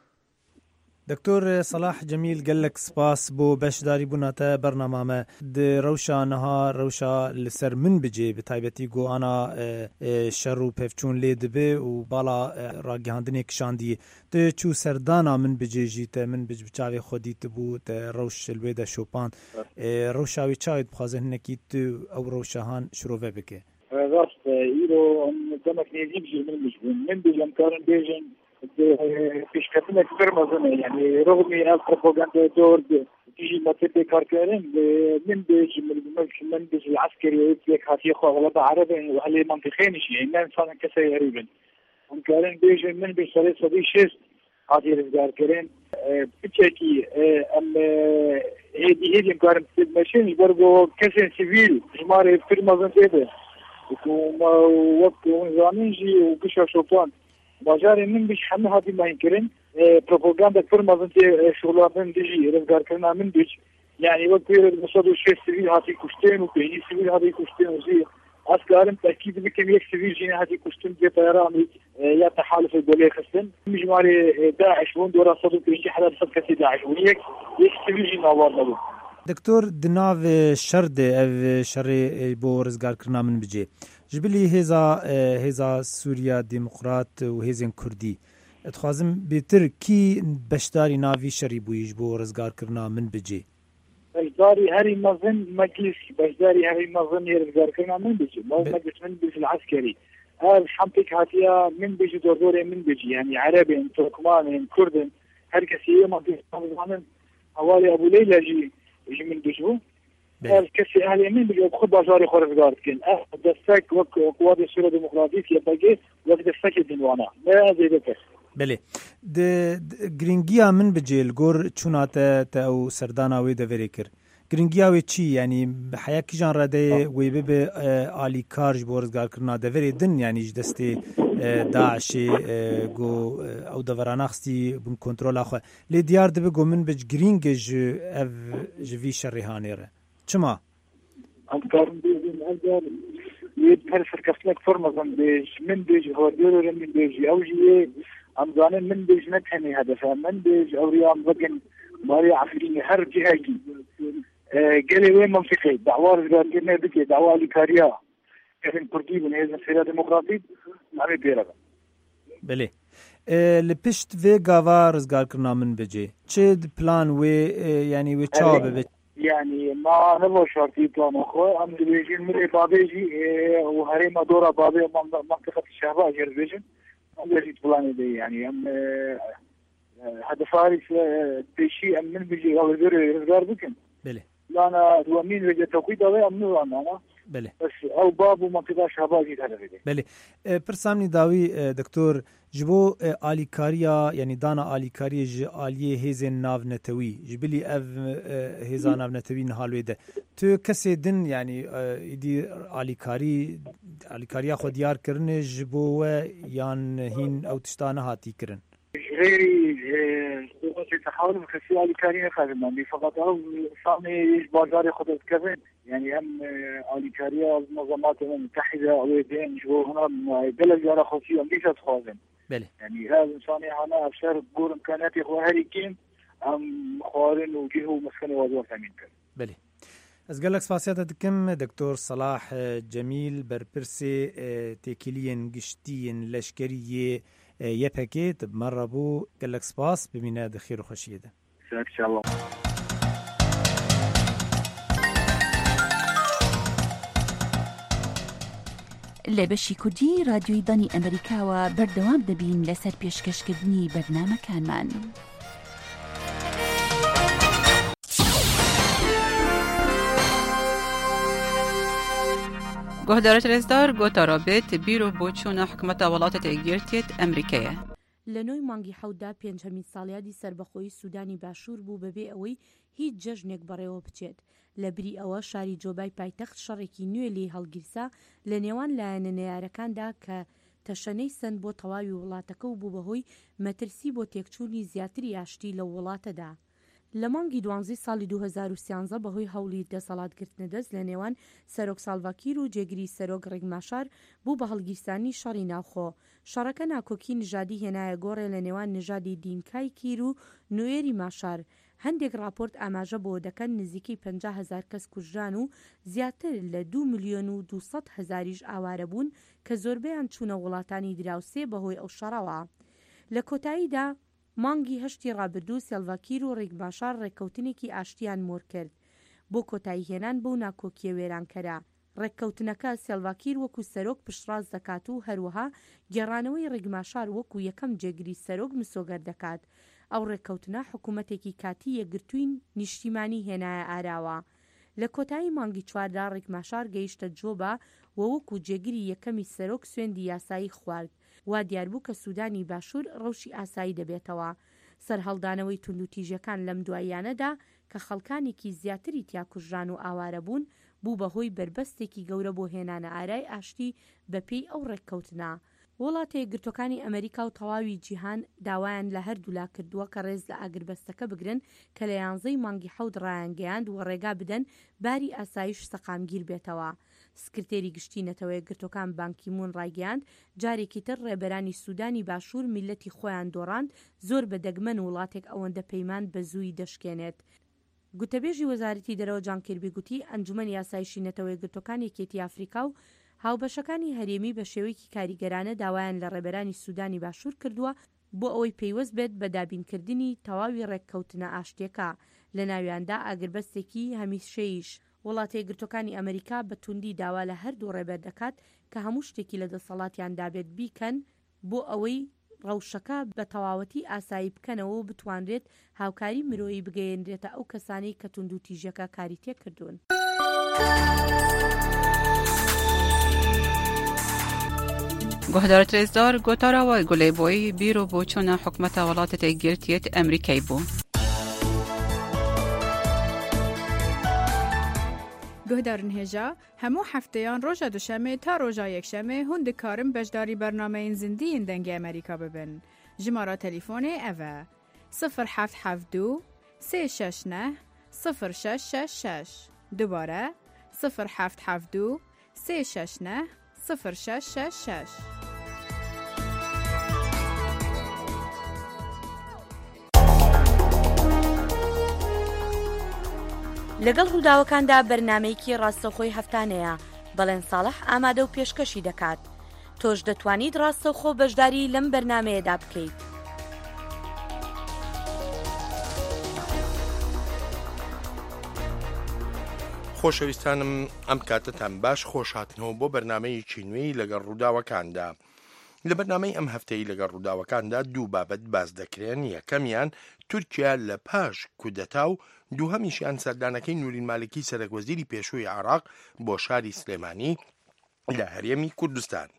دکتور صلاح جمیل گلک سپاس بو بشداری بوناته برنامه د روشانها روشا لسر من بجی به تایبتی گو انا شرو پفچون لید به و بالا راگهاندنی کشاندی د چو سردانا من بجی جیت من بج بچاوی خودیت بو د روش الویدا شوپان روشاوی چاید بخوازه نکیت او روشاهان شروع بکه راست ایرو دمک نیزی بجی من بجم کارن بیجن پیشکتونه کبر مزنه یعنی رغمی از پروپاگاندا دور تيجي مكتب كاركارين من بيجي من بيجي العسكري يتلك هاتي خو غلبة عربي وعليه منطقين شيء ما إنسان كسي غريبا كارين بيجي من بيجي صديق شيء هاتي رزقار كارين بتشكي أم هيدي كارين ماشين برضو كسي سيفيل جمارة في مزن تيبه وما وقت ونزامين جي وكشف شوطان باجار من بيش همه هذه ما ينكرن بروباغندا كفر مازن شغلاتن دجي رزقار كرنا من بيش يعني وكير المصادر شيء سبيل هاتي كشتين وبيني سبيل هاتي كشتين وزي أسكارم تأكيد بكم يك سبيل جينا هاتي كشتين جي طيران يا تحالف الدولية خستن مجموعة داعش وون دورا صدق بيجي حدا بصد كسي داعش ويك سبيل جينا وارنا دكتور دناو شرد او شر بو رزگار کرنا من بجي جبلي هزا سوريا ديمقراط و هزين كردي اتخوازم بيتر كي بشداري ناوي شري بويش بو رزگار کرنا من بجي بشداري هاري مظن مجلس بشداري هاري مظن رزگار کرنا من بجي مو مجلس من بجي العسكري حمتك هاتيا من بجي دور من بجي يعني عربي تركمان كردن هر كسي ما بيزمانن حوالي ابو ليلى جي من بجو كسي أهل يمين بجو بخد باجاري خورزگار كن دستك وقوات السورة الديمقراطية يبقى وقت دستك الدنوانا ما زيدك بله گرینگیا من بجیل گور چوناته تا او سردانا وی دوری کر گرینگیا وی چی یعنی حیا کی جان رده وی به عالی کارج بورزگار کرنا دوری دن یعنی دستی داعش گو او دوراناخستی بن کنترل اخو لی دیار دبه گو من بج گرینگج اف جوی شریحانیره چما انکارم بیزن اگر یه پرسر کسلک فرمزن بیج من بیج هودیور من بیج اوجیه امزانن من بیج نتهنی هدفه من بیج اوریام بگن ماري عفريني هر جهاجي قال وين منطقي دعوار قالنا بكي دعوة لكاريا كان كردي من هذا السيرة ديمقراطية عمي بيرغا بله لپشت و گاوا رزگار کرنا من بجي چه بلان و يعني و چاب يعني ما نبغى شرطي بلان اخو ام بيجين من بابيجي وهري ما دورا بابي منطقة الشهباء جربيجن ام بيجي بلان دي يعني ام هذا فارس بشيء من بيجي او رزقار بكم بله لانا هو مين وجه توقيت هذا امنو انا بله بس او باب ومنطقه شهباء جيت هذا بله پرسامني داوي دكتور جبو اليكاريا يعني دانا اليكاريا ج اليه هيزن ناف نتوي جبلي اف هيزا ناف نتوي نحالوي ده تو كسدن يعني دي اليكاريا خو ديار كرن جبو يان هين او تشتانه هاتي كرن غيري تحاول خسي اليكاريا خدمه فقط او صامي بازار خدت كذا يعني هم اليكاريا منظمات متحده او بين جو هنا بلد يرى خصوصي امريكا تخازن بله يعني هذا انساني انا ابشر بقول امكانياتي اخو هاريكين ام خوارن وجهه مسكن وزور ثمين بله از گلک سپاسیات دکم دکتور صلاح جمیل برپرسی تکیلین گشتین لشکری یپکیت مربو گلک سپاس ببینه دخیر و خوشیه ده ان شاء الله لبشی کوردی رادیوی دانی ئەمریکا و بەردەوام دەبین لەسەر پێشکەشکردنی بەرنامەکانمان. گهدارت رزدار گوتا رابط بیرو بۆچوونە حکومەتە وڵاتە تێگیرتێت ئەمریکایە. لە نۆی مانگی حەوتدا پێنجەمین ساڵیادی سەربەخۆیی سوودانی باشوور بوو بەبێ ئەوەی هیچ جەژنێک بەڕێوە بچێت. لە بری ئەوە شاری جۆبای پایتەخت شەڕێکی نوێ لێ هەڵگیرسا لە نێوان لایەنە نەیارەکاندا کە تەشەنەی سند بۆ تەواوی وڵاتەکە و بوو بەهۆی مەترسی بۆ تێکچوونی زیاتری ئاشتی لە وڵاتەدا. لە مانگی 12 ساڵی 2013 بەهۆی هەوڵی دەسەڵاتگرتنە دەست لە نێوان سەرۆک ساڵڤاکیر و جێگیری سەرۆک ڕێگماشار بوو بە هەڵگیرسانی شەڕی ناوخۆ. شەڕەکە ناکۆکی نژادی هێنایە گۆڕێ لە نێوان نژادی دینکای کیر و نوێری ماشار. هەندێک راپۆرت ئاماژە بۆ دەکەن نزیکەی 50,000 کەس کوژران و زیاتر لە 2,200,000 ئاوارە بوون کە زۆربەیان چوونە وڵاتانی دراوسێ بەهۆی ئەو شەڕەوە. لە کۆتاییدا مانگی هەشتی ڕابردوو سێڵڤاکیر و ڕێگماشار ڕێککەوتنێکی ئاشتیان مۆر کرد بۆ کۆتایی هێنان بەو ناکۆکیە وێرانکەرە. ڕێککەوتنەکە سێڵڤاکیر وەکو سەرۆک پشتڕاست دەکات و هەروەها گێڕانەوەی ڕێگماشار وەکو یەکەم جێگیری سەرۆک مسۆگەر دەکات. ئەو ڕێککەوتنە حکوومەتێکی کاتی یەکگرتووی نیشتیمانی هێنایە ئاراوە. لە کۆتایی مانگی چواردا ڕێگماشار گەیشتە جۆبە و وەکو جێگیری یەکەمی سەرۆک سوێندی یاسایی خوارد. وا دیاربوو کە سوودانی باشوور ڕەوشی ئاسایی دەبێتەوە. سەرهەڵدانەوەی توندوتیژەکان لەم دواییانەدا کە خەڵکانێکی زیاتری تیا کوژران و ئاوارە بوون بوو بەهۆی بربەستێکی گەورە بۆ هێنانە ئارای ئاشتی بەپێی ئەو ڕێککەوتنە. وڵاتە یەکگرتوەکانی ئەمریکا و تەواوی جیهان داوایان لە هەردوولا کردووە کە ڕێز لە ئاگربەستەکە بگرن کە لە 11 مانگی 7 ڕایانگەیاند و ڕێگا بدەن باری ئاسایش سەقامگیر بێتەوە. سکرتێری گشتی نەتەوە یەکگرتوەکان بانکیمون ڕایگەیاند جارێکی تر ڕێبەرانی سوودانی باشوور میلەتی خۆیان دۆڕاند زۆر بەدەگمەن وڵاتێک ئەوەندە پەیمان بە زووی دەشکێنێت. گوتەبێژی وەزارەتی دەرەوە جان کیربی گوتی ئەنجومەنی یاسایشی نەتەوە یەکگرتوەکان یەکێتی ئافریقا و هاوبەشەکانی هەرێمی بە شێوەیەکی کاریگەرانە داوایان لە ڕێبەرانی سوودانی باشوور کردووە بۆ ئەوەی پەیوەست بێت بە دابینکردنی تەواوی ڕێککەوتنە ئاشتیەکە. لە ناویاندا ئاگربەستێکی هەمیشەیش وڵاتە یەکگرتوەکانی ئەمریکا بە توندی داوا لە هەردوو ڕێبەر دەکات کە هەموو شتێکی لە دەسەڵاتیاندا بێت بیکەن بۆ ئەوەی ڕەوشەکە بە تەواوەتی ئاسایی بکەنەوە و بتوانرێت هاوکاری مرۆیی بگەیەنرێتە ئەو کەسانی کە تونند و تیژەکە کاری تێکردوون. گۆهدارە ڕێزدار گۆتاراوای گولەیبۆی بیرۆ بۆ چۆنە حکومەتە وڵاتە یەکگرتوویەت ئەمریکای بوو. گۆهدارن هێژا هەموو هەفتەیان ڕۆژە دوشەمێ تا ڕۆژە یەکشەمێ هون دikarin بەشداری بەرنامەین زیندیین دەنگی ئەمریکا ببن. ژمارە تەلیفۆنێ ئەڤە 0772 369 0666 دوبارە 0772 369 0666. لەگەڵ ڕووداوەکاندا بەرنامەیەکی ڕاستەوخۆی هەفتانەیە بەڵێن ساڵح ئامادە و پێشکەشی دەکات. تۆش دەتوانیت ڕاستەوخۆ بەشداری لەم بەرنامەیەدا بکەیت. خۆشەویستانم ئەم کاتتان باش خۆش هاتنەوە بۆ بەرنامەیەکی نوێی لەگەڵ ڕووداوەکاندا. لە بەرنامەی ئەم هەفتەی لەگەڵ ڕووداوەکاندا دوو بابەت باز دەکرێن. یەکەمیان تورکیا لە پاش کودەتا و دووهەمیشیان سەردانەکەی نورین مالکی سەرۆکوەزیری پێشووی عێراق بۆ شاری سلێمانی لە هەرێمی کوردستان.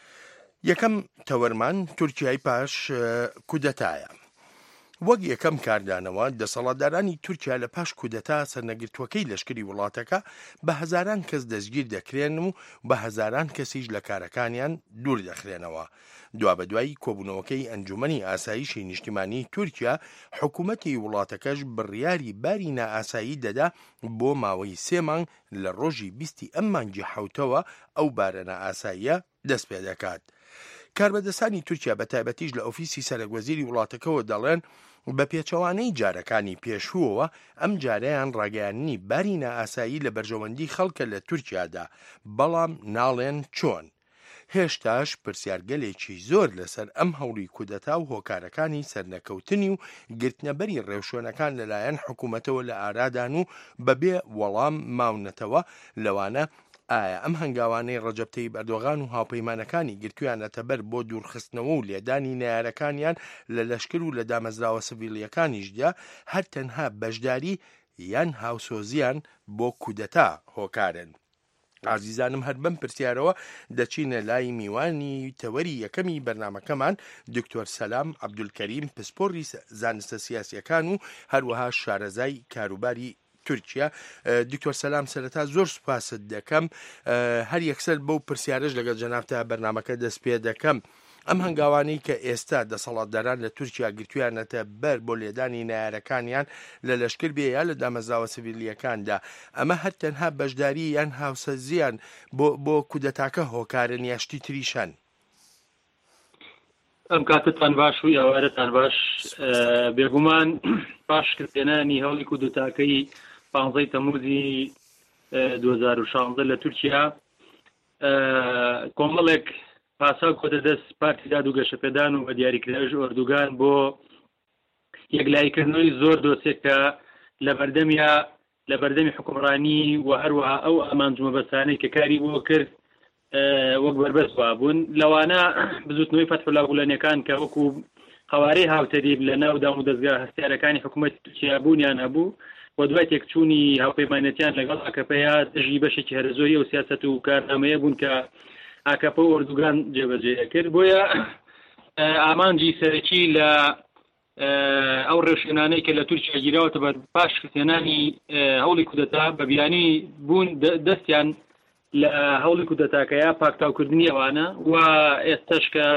یەکەم تەوەرمان تورکیای پاش کودەتایە. وەک یەکەم کاردانەوە دەسەڵاتدارانی تورکیا لە پاش کودەتا سەرنەگرتوەکەی لەشکری وڵاتەکە بە هەزاران کەس دەستگیر دەکرێن و بە هەزاران کەسیش لە کارەکانیان دوور دەخرێنەوە. دوابەدوای کۆبوونەوەکەی ئەنجومەنی ئاسایشی نیشتیمانی تورکیا حکوومەتی وڵاتەکەش بڕیاری باری نائاسایی دەدا بۆ ماوەی 3 مانگ لە ڕۆژی 20 ئەم مانگی حوتەوە ئەو بارە نائاساییە دەست پێ دەکات. کاربەدەستانی تورکیا بە تایبەتیش لە ئۆفیسی سەرۆکوەزیری وڵاتەکەەوە دەڵێن بە پێچەوانەی جارەکانی پێشووەوە ئەم جارەیان ڕاگەیاندنی باری نائاسایی لە بەرژەوەندی خەڵکە لە تورکیادا، بەڵام ناڵێن چۆن. هێشتاش پرسیارگەلێکی زۆر لەسەر ئەم هەوڵی کودەتا و هۆکارەکانی سەرنەکەوتنی و گرتنەبەری ڕێوشۆنەکان لەلایەن حکوومەتەوە لە ئارادان و بەبێ وەڵام ماونەتەوە لەوانە ئایا ئەم هەنگاوانەی ڕەجەب تەیب ئەردۆغان و هاوپەیمانەکانی گرتویانەتە بەر بۆ دوورخستنەوە و لێدانی نەیارەکانیان لە لەشکر و لە دامەزراوە سڤیلیەکانیشدا هەر تەنها بەشداری یان هاوسۆزیان بۆ کودەتا هۆکارن. عزیزانم هەر بەم پرسیارەوە دەچینە لای میوانی تەوەری یەکەمی بەرنامەکەمان دکتۆر سەلام عەبدولکەریم پسپۆڕی زانستە سیاسیەکان و هەروەها شارەزای کاروباری تورکیا. دکتۆر سەلام سەرەتا زۆر سوپاست دەکەم. هەر یەکسەر بەو پرسیارەش لەگەڵ جەنابتە بەرنامەکە دەست پێ دەکەم. ئەم هەنگاوانەی کە ئێستا دەسەڵاتداران لە تورکیا گرتویانەتە بەر بۆ لێدانی نایارەکانیان لە لەشکر بێ یا لە دامەزراوە سڤیلیەکاندا، ئەمە هەر تەنها بەشداری یان هاوسەرزیان بۆ کودەتاکە هۆکارن یاشتی تریشان؟ ئەم کاتتان باش و ئەوارەتان باش. بێگومان پاشکردێنانی هەوڵی کودەتاکەی 15 تەموزی 2016 لە تورکیا کۆمەڵێک پاسا کۆدە دەست پارتی داد و گەشەپێدان و بە دیاریکراژ ئۆردوگان بۆ یەکلایکردنەوەی زۆر دۆسێکە لە بەردەمی حکومڕانی و هەروەها ئەو ئامانجومە بەسانەی کە کاری بۆ کرد وەک بربەست وابوون. لەوانە بزوتنەوەی فەتحوڵاگوڵەنیەکان کە وەکو قەوارەی هاوتەریب لە ناو دام و دەستگا هەستیارەکانی حکوومەتی تورکیا بوونیان هەبوو و دوای تێکچوونی هاوپەیمانەتیان لەگەڵ ئاکەپەیە دژی بەشێکی هەرزۆری و سیاسەت و کارنامەیە بوون کە ئاکەپە و ئۆردوگان جێبەجێ کرد. بۆیە ئامانجی سەرەکی لە ئەو ڕێوشێنانەی کە لە تورکیا گیراوەتە بە پاش کردێنانی هەوڵی کودەتا بە بیانی بوون دەستیان لە هەوڵی کودەتاکەیە پاکتاوکردنی ئەوانە و ئێستاش کە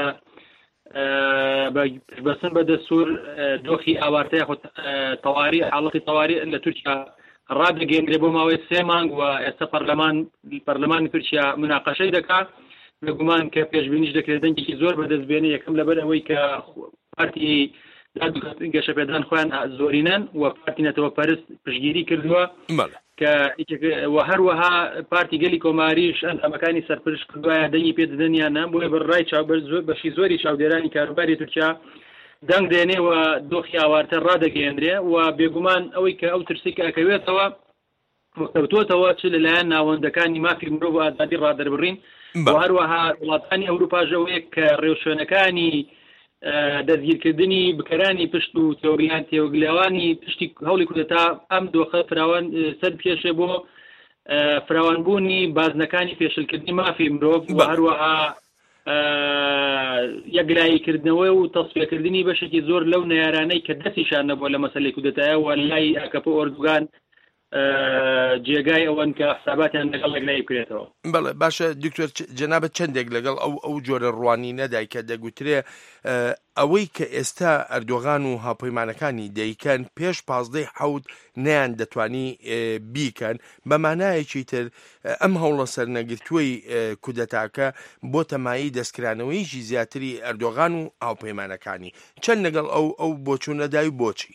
بەسن بە دەستور دۆخی ئاوارتەیە خۆ تەواری حاڵەتی تەواری لە تورکیا ڕادەگەێنرێ بۆ ماوەی 3 مانگ و ئێستا پەرلەمانی تورکیا مناقەشەی دەکات بێگومان کە پێشبینیش دەکرێت دەنگێکی زۆر بەدەستبێنێ یەکەم لەبەر ئەوەی کە پارتی گەشەپێدان خۆیان زۆرینەن و پارتی نەتەوە پەرست پشگیری کردووە کە هەروەها پارتی گەلی کۆماریش ئەندامەکانی سەرپرش کردوایە دەنگی پێدەدەنیانە بۆیە بەڕای بەشی زۆری چاودێرانی کاروباری تورکیا دەنگ دێنێ و دۆخی ئاوارتە ڕادەگەێنرێ و بێگومان ئەوەی کە ئەو ترسی کە ئەکەوێتەوە مستەوتۆتەوە چ لەلایەن ناوەندەکانی مافی مرۆڤ و ئازادی ڕادەربڕین و هەروەها وڵاتانی ئەوروپاژەوەیە کە ڕێوشوێنەکانی دەستگیرکردنی بکەرانی پشت و تێوریان تێوەگلێوانی پشتی هەوڵی کودەتا ئەم دۆخە فراوان سەر پێشێ بۆ فراوانبوونی بازنەکانی پێشلکردنی مافی مرۆڤ و هەروەها یەکلاییکردنەوە و تەسویەکردنی بەشێکی زۆر لەو نەیارانەی کە دەستیشان نەبووە لە مەسەلەی کودەتایە و لای ئاکەپە ئۆردوگان جێگای ئەوەن کە حساباتیان لەگەڵ لەگلای بکرێتەوە. بەڵێ باشە دکتۆر جەنابەت چەندێک لەگەڵ ئەو جۆرە ڕوانی نەدای کە دەگوترێ ئەوەی کە ئێستا ئەردۆغان و هاوپەیمانەکانی دەیکەن پێش 15 نیان دەتوانی بیکەن بەمانایەکی تر ئەم هەوڵە سەرنەگرتووی کودەتاکە بۆ تەمایی دەستکرانەوەیشی زیاتری ئەردۆغان و هاوپەیمانەکانی چەند لەگەڵ ئەو بۆچوونەدای و بۆچی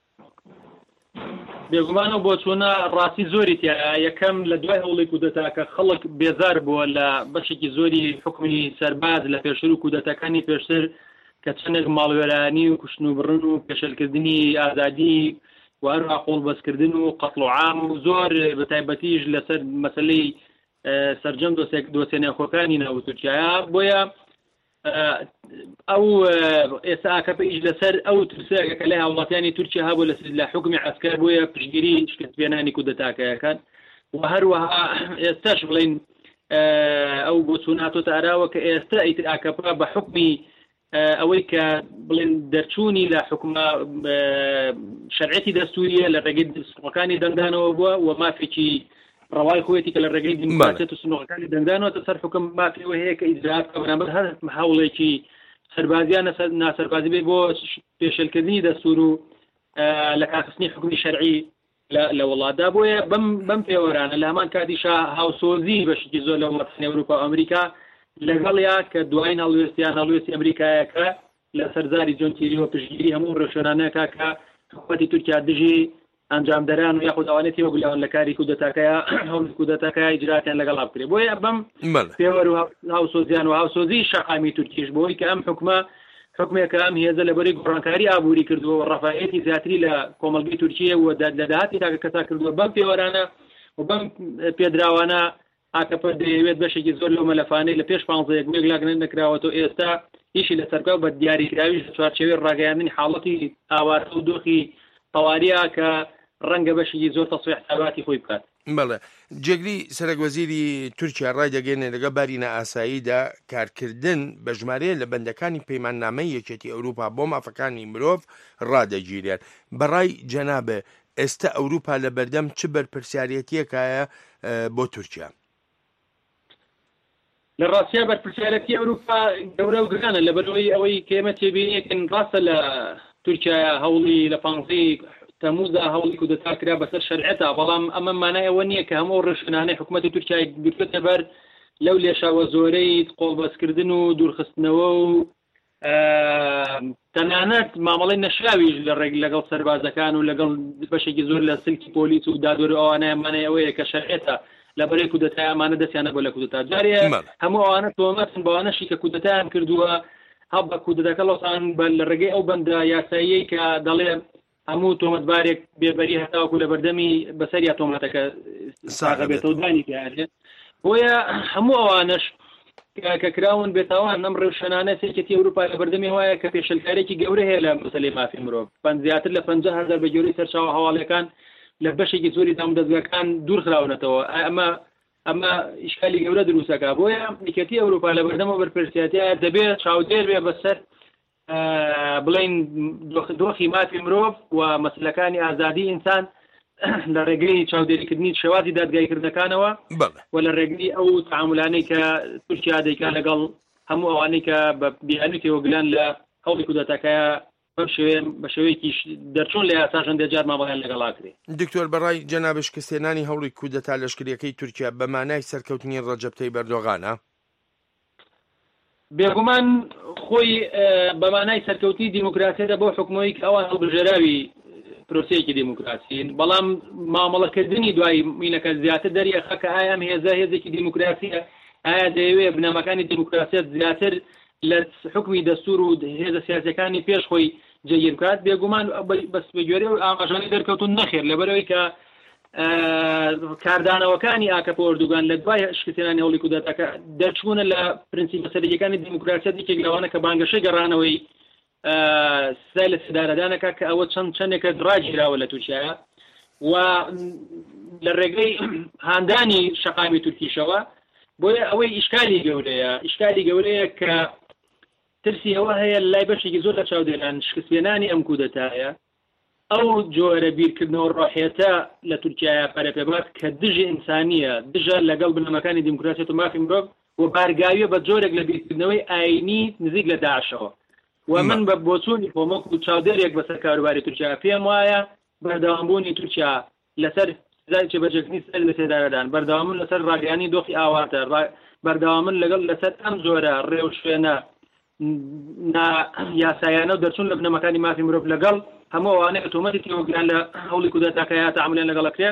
بێگومانە بۆچوونە ڕاستی زۆری تیا یەکەم لە دوای هەوڵی کودەتاکە خەڵک بێزار بووە لە بەشێکی زۆری حکمی سەرباز لە پێشتر و کودەتەکانی پێشتر کە چەندێک ماڵوێرانی و کوشتن و بڕن و پێشەلکردنی ئازادی و هەروەها قۆڵبەستکردن و قەتڵ و عام و زۆر بەتایبەتیش لەسەر مەسەلەی سەرجەم دۆسێنەخۆکانی ناو تورکیایە بۆیە ئەو ئێستا ئاکەپەیش لەسەر ئەو ترسێکە کە لای هاوڵاتیانی تورکیا هەبوو لە حکمی عەسکەر بۆیە پشگیری شکستبێنانی کودەتاکەیەکان و هەروەها ئێستاش بڵین ئەو بۆچوون هاتۆتە ئاراوە کە ئێستا ئیتر ئاکەپە بە حکمی ئەوەی کە بڵین دەرچوونی لە حکومە شەرعەتی دەستوریە لە ڕێگەی سنوڕەکانی دەنگدانەوە بووە و مافێکی ڕەوای خۆیەتی کە لە ڕێگەی دیموکراسیەت و سنوڕەکانی دەنگدانەوە سەر حکم مافیەوە هەیە کە ئیجرات کە بەرامبەر هەر هەوڵێکی سەربازیان ناسەربازی بێت بۆ پێشەلکردنی دەستور و لە کارخستنی حکمی شەرعی لە وڵاتدا بۆیە بەم پێوەرانە لە هەمان کاتیشا هاوسۆزی بەشێکی زۆر لە وڵاتانی ئەوروپا و ئەمریکا لەگەڵیا کە دوایین هەڵوێستی ئەمریکایەکە لە سەرزاری جۆن کێری و پشگیری هەموو ڕێوشوێنانەکە کە حکومەتی تورکیا دژی ئەنجامدەران و یاخود ئەوانەتی وەگولاون لە کاری کودەتاکەیە هەوڵی کودەتاکەیە ئیجراتیان لەگەڵا بکرێت بۆیە بەم پێوەر و هاوسۆزیان و هاوسۆزی شەقامی تورکیش بۆی کە ئەم حکومێکە ئەم هێزە لەبەری گۆڕانکاری ئابووری کردووە و ڕەفاهەتی زیاتری لە کۆمەڵگەی تورکیە و لە داهاتی تاکە کەسا کردووە بەم پێوەرانە و بەم پێدراوانە ئاکەپە دەیەوێت بەشێکی زۆر لەو مەلەفانەی لە پێش 15 گوێک لاگەن نەکراوەتەوە ئێستا ئیشی لەسەرکەوت بە دیاریکراویش چوارچێوەی ڕاگەیاندنی حاڵەتی ئاوارە و دۆخی تەواریە کە ڕەنگە بەشێکی زۆر تەسوی حساباتی خۆی بکات. بەڵێ جێگری سەرۆکوەزیری تورکیا ڕای دەگەێنێ لەگە بارینە ئاساییدا کارکردن بە ژمارەیە لە بەندەکانی پەیماننامەی یەکێتی ئەوروپا بۆ مافەکانی مرۆڤ ڕادەگیرێن بەڕای جەنابێ ئێستا ئەوروپا لە بەردەم چ بەرپرسیارەتیەکایە بۆ تورکیا لە ڕاستیا بەرپرسیارەتی ئەوروپا گەورە و گرانە لەبەرەوەی ئەوەی کێمە تێبینیەکەن ڕاستە لە تورکیا هەوڵی لە 15 تەمووزدا هەوڵی کودەتا کرا بەسەر شەرعەتە بەڵام ئەمە مانای ئەوە نییە کە هەموو ڕێوشوێنانەی حکومەتی تورکیای گرتووەتە بەر لەو لێشاوە زۆرەی قۆڵبەستکردن و دوورخستنەوە و تەنانەت مامەڵەی نەشراویش لە ڕێگ لەگەڵ سەربازەکان و لەگەڵ بەشێکی زۆر لە سلکی پۆلیس و دادوەر ئەوانەیە مانای ئەوەیە کە شەرعەتە لەبەرەی کودەتای ئەمانە دەستیانە بۆ لە کودەتا جارێ هەموو ئەوانە تۆمەتن بەوانەشی کە کودەتایان کردووە هەڵ بە کودەتەکە لەسان لە ڕێگەی ئەو بەندە یاساییەی کە دەڵێ هەموو تۆمەتبارێک بێبەری هەتاوەکو لە بەردەمی بەسەریا تۆمەتەکە ساغە بێتەوە دانی پێهێنێت بۆیە هەموو ئەوانش کە کراون بێتەوان نەم ڕێوشەنانە سێکەتی ئەوروپا لە بەردەمی وایە کە پێشەلکارێکی گەورە هەیە لە مەسەلەی مافی مرۆڤ زیاتر لە 50,000 بە گەورەی سەرچاوە هەواڵەکان لە بەشێکی زۆری دامدەستگاکان دوورخراونەتەوە ئەمە ئیشکالی گەورە دروستەکە بۆیە یەکەتی ئەوروپا لە بەردەمەوە بەرپرسیارەتیە دەبێت چاودێر بێ بەسەر بڵین دۆخی مافی مرۆڤ و مەسلەکانی ئازادی ئینسان لە ڕێگەی چاودێریکردنی شێوازی دادگایکردنەکانەوە و لە ڕێگەی ئەو تعاملانەی کە تورکیا دەیکات لەگەڵ هەموو ئەوانەی کە بە بیانی تێوەگلان لە هەوڵی کودەتاکەیە بە شێوەیەکی دەرچوون لە یاساژەندە جار مامەڵیان لەگەڵا کرێ. دکتۆر بەڕای جەناب شکستێنانی هەوڵی کودەتا لەشکریەکەی تورکیا بە مانای سەرکەوتنی ڕەجەب تەیب ئەردۆغانە؟ بێگومان خۆی بە مانای سەرکەوتنی دیموکراسیەدا بۆ حکومەوەی کە ئەوان هەڵبژێراوی پرۆسەیەکی دیموکراسین، بەڵام مامەڵەکردنی دوای مینەکە زیاتر دەریەخە کە ئایا ئەم هێزە هێزێکی دیموکراسیە، ئایا دەیەوێت بنەمەکانی دیموکراسیەت زیاتر لە حکمی دەستور و هێزە سیاسەکانی پێش خۆی جەگیر بکات. بێگومان بەس بەگوێرە و ئاماژانەی دەرکەوتون نەخێر لەبەرەوەی کە کاردانەوەکانی ئاکەپە ئۆردوگان لە دوای شکستێنانی هەوڵی کودەتاکە دەرچوونە لە پرینسیپە سەرەکیەکانی دیموکراسیەت یەکێک لەوانە کە بانگەشەی گەڕانەوەی سای لە سدارەدانەکە کە ئەوە چەندێکە ڕاگیراوە لە تورکیایە و لە ڕێگەی هاندانی شەقامی تورکیشەوە بۆیە ئەوەی ئیشکالی گەورەیە کە ترسی ئەوە هەیە لای بەشێکی زۆر لە چاودێران شکستێنانی ئەم کودەتایە ئەو جۆرە بیرکردنەوە ڕاحێتە لە تورکیایە پەرەپێبات کە دژی ئینسانیە، دژە لەگەڵ بنەمەکانی دیموکراسیەت و مافی مرۆڤ و بارگاویە بە جۆرێک لە بیرکردنەوەی ئاینی نزیک لە داعشەوە. و من بە بۆچوونی کۆمەک و چاودێرێک بەسەر کاروباری تورکیا پێم وایە بەردەوامبوونی تورکیا لەسەر زای چێبەجێکردنی سەر لە سێدارەدان، بەردەوامن لەسەر ڕاگەیانی دۆخی ئاواتە، بەردەوامن لەگەڵ لەسەر ئەم جۆرە ڕێو شوێنە یاسایانە و دەرچوون لە بنەمەکانی مافی مرۆڤ لەگەڵ هەموو ئەوانەیە کە تۆمەتی تێوەگران لە هەوڵی کودەتاکەیە تەعاملیان لەگەڵەکرێ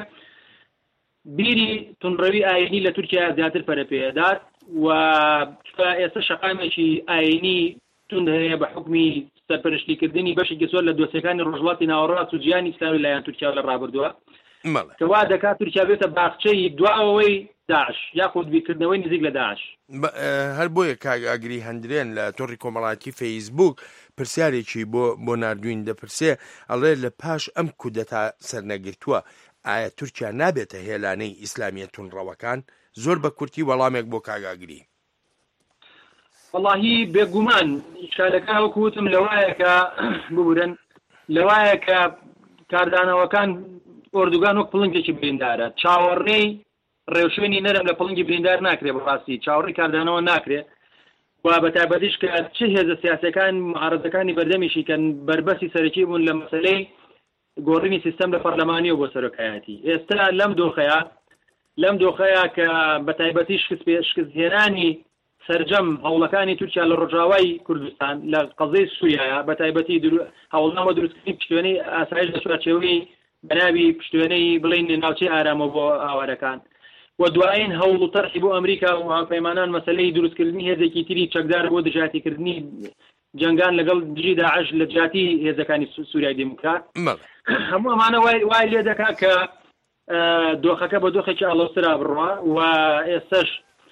بیری تونڕەوی ئاینی لە تورکیا زیاتر پەرەپێدات و ئێستا شەقامێکی ئاینی تون هەیە بە حکمی سەرپەرشتیکردنی بەشێکی زۆر لە دۆسیەکانی ڕۆژهەڵاتی ناوەڕاست و جیهانی ئیسلامی لایەن تورکیا لە ڕابردووە کە وا دەکات تورکیا بێتە باخچەی دواوەی داعش یاخود بیرکردنەوەی نزیک لە داعش. هەر بۆیە کاگری هەندرێن لە تۆڕی کۆمەڵایەتی فەیسبوک پرسیارێکی بۆ نردوین دەپرسێ ئەڵێ لە پاش ئەم کودەتا سەرنەگرتووە ئایا تورکیا نابێتە هێلانەی ئیسلامیە تونڕەوەکان؟ زۆر بە کورتی وەڵامێک بۆ کاگاگری. واللهی بێگومان ئیشکالەکە وەکوتم لەوایە کە ببورن لەوایە کە کاردانەوەکان ئۆردوگان وەک پڵنگێکی بریندارە، چاوەڕێی ڕێوشوێنی نەرم لە پڵنگی بریندار ناکرێ بەڕاستی چاوەڕێی کاردانەوە ناکرێ و بەتایبەتیش کە چ هێزە سیاسەکان معارەزەکانی بەردەمیشی کە بربەسی سەرەکی بوون لە مەسەلەی گۆڕینی سیستەم لە پەرلەمانی و بۆ سەرۆکایەتی. ئێستا لەم دۆخەیە کە بەتایبەتی شکستهێنانی سەرجەم هەوڵەکانی تورکیا لە ڕۆژاوای کوردستان لە قەزەی سووریایە بەتایبەتی هەوڵنامە دروستکردنی پشتوێنەی ئاسایش لە چوارچێوەی بەناوی پشتوێنەی بڵین ناوچەی ئارامە بۆ ئاوارەکان و دوایین هەوڵ و تەرحی بۆ ئەمریکا و هاوپەیمانان مەسەلەی دروستکردنی هێزێکی تری چەکدار بۆ دژاتیکردنی جەنگان لەگەڵ دژی داعش لە جیاتی هێزەکانی سووریای دیموکرات هەموو ئەمانە وای لێ دەکات کە دۆخەکە بە دۆخێکی ئاڵۆسرا بڕوە و ئێستاش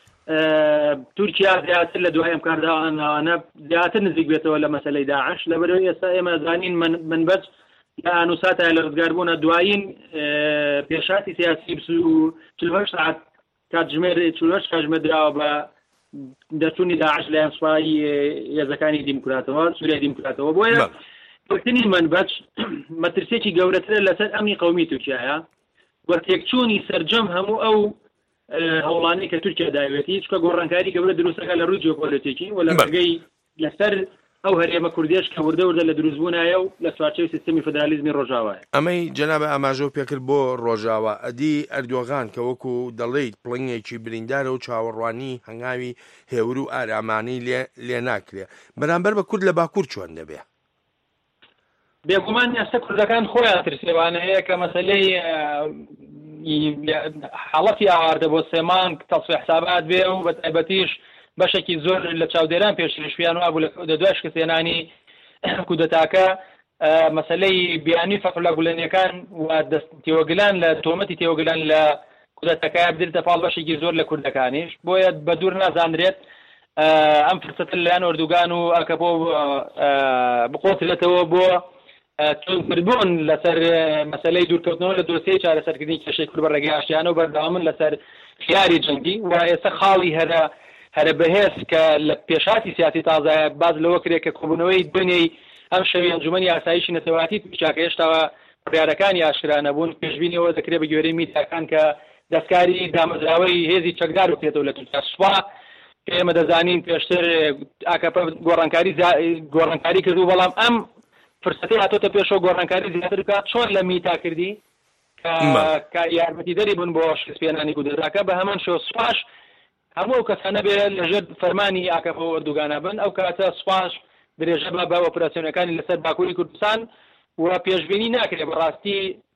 تورکیا زیاتر لە دوای ئەم کارداوانە زیاتر نزیک بێتەوە لە مەسەلەی داعش لەبەرەوەی ئێستا ئێمە زانین منبەج لە ئانووساتە لە ڕزگاربوونە دوایین پێشاتی سیاسی 48 ساعت کاتژمێر 48 کاتژمێر دراوە بە دەرچوونی داعش لە سوپایی هێزەکانی دیموکراتەوە سووریای دیموکراتەوە بۆیە گرتنی منبەج مەترسێکی گەورەترە لەسەر ئەمنی قەومی تورکیایە وە تێکچوونی سەرجەم هەموو ئەو هەوڵانەی کە تورکیا داوێتی چکە گۆڕانکاری گەورە دروستەکە لە ڕووی جیۆپۆلیتیکی و لە ڕێگەی لەسەر ئەو هەرێمە کوردێش کە وردە لە دروستبوونایە و لە چوارچێوەی سیستەمی فێدرالیزمی ڕۆژاوایە. ئەمەی جەنابە ئاماژە و پێکرد بۆ ڕۆژاوە ئەدی ئەردۆغان کە وەکو دەڵێیت پڵنگێکی بریندارە و چاوەڕوانی هەنگاوی هێور و ئارامانی لێ ناکرێ بەرامبەر بە کورد لە باکوور چۆن دەبێ؟ بێگومان ئێستا کوردەکان خۆیان ترسێوانە هەیە کە مەسەلەی حاڵەتی ئاواردە بۆ سێمان تەصفیح حسابات بێ و بەتایبەتیش بەشێکی زۆر لە چاودێران پێشکەشیان وابوو لە دوای شکستێنانی کودەتاکە مەسەلەی بیانی فەقر گولەنیەکان و تێوەگلان لە تۆمەتی تێوەگلان لە کودەتەکە بدرێتە پاڵ بەشێکی زۆر لە کوردەکانیش بۆیە بە دوور نازانرێت ئەم فرسەتە لەلایەن ئۆردوگان و ئەکەپۆ بقۆترێتەوە بۆ تونکردبوون لەسەر مەسەلەی دوورکەوتنەوە لە دۆسیەی چارەسەرکردنی کێشەی کورد بە ڕێگەی ئاشتیانە و بەردەوامن لەسەر خیاری جەنگی و ئێستا خاڵی هەرە بەهێز کە لە پێشاتی سیاسی تازایە باز لەوە کرێت کە کۆبوونەوەی دنیای ئەم شەوی ئەنجومەنی ئاسایشی نەتەواتی تورکیا کە هێشتاوە بڕیارەکانی ئاشکرا نەبوون پێشبینیەوە دەکرێت بە گوێرەی میدیاکان کە دەستکاری دامەزراوەی هێزی چەکدار بکرێتەوە لە تورکیا سوپا کە ئێمە دەزانین پێشتر ئاکەپە گۆڕانکاری کردو بەڵام ئەم فرسەتی هاتۆتە پێشەوە گۆڕانکاری زیاتر بکات چۆن لە میتا کردی کە یارمەتیدەری بوون بۆ شکستپێنانی گودرزاکە بە هەمان شێوە سوپاش هەموو ئەو کەسانە بێ لەژێر فەرمانی ئاکەپە وەردوگانە بن ئەو کاتە سوپاش درێژە بە ئۆپراسیۆنەکانی لەسەر باکووری کوردستان و پێشبینی ناکرێت بەڕاستی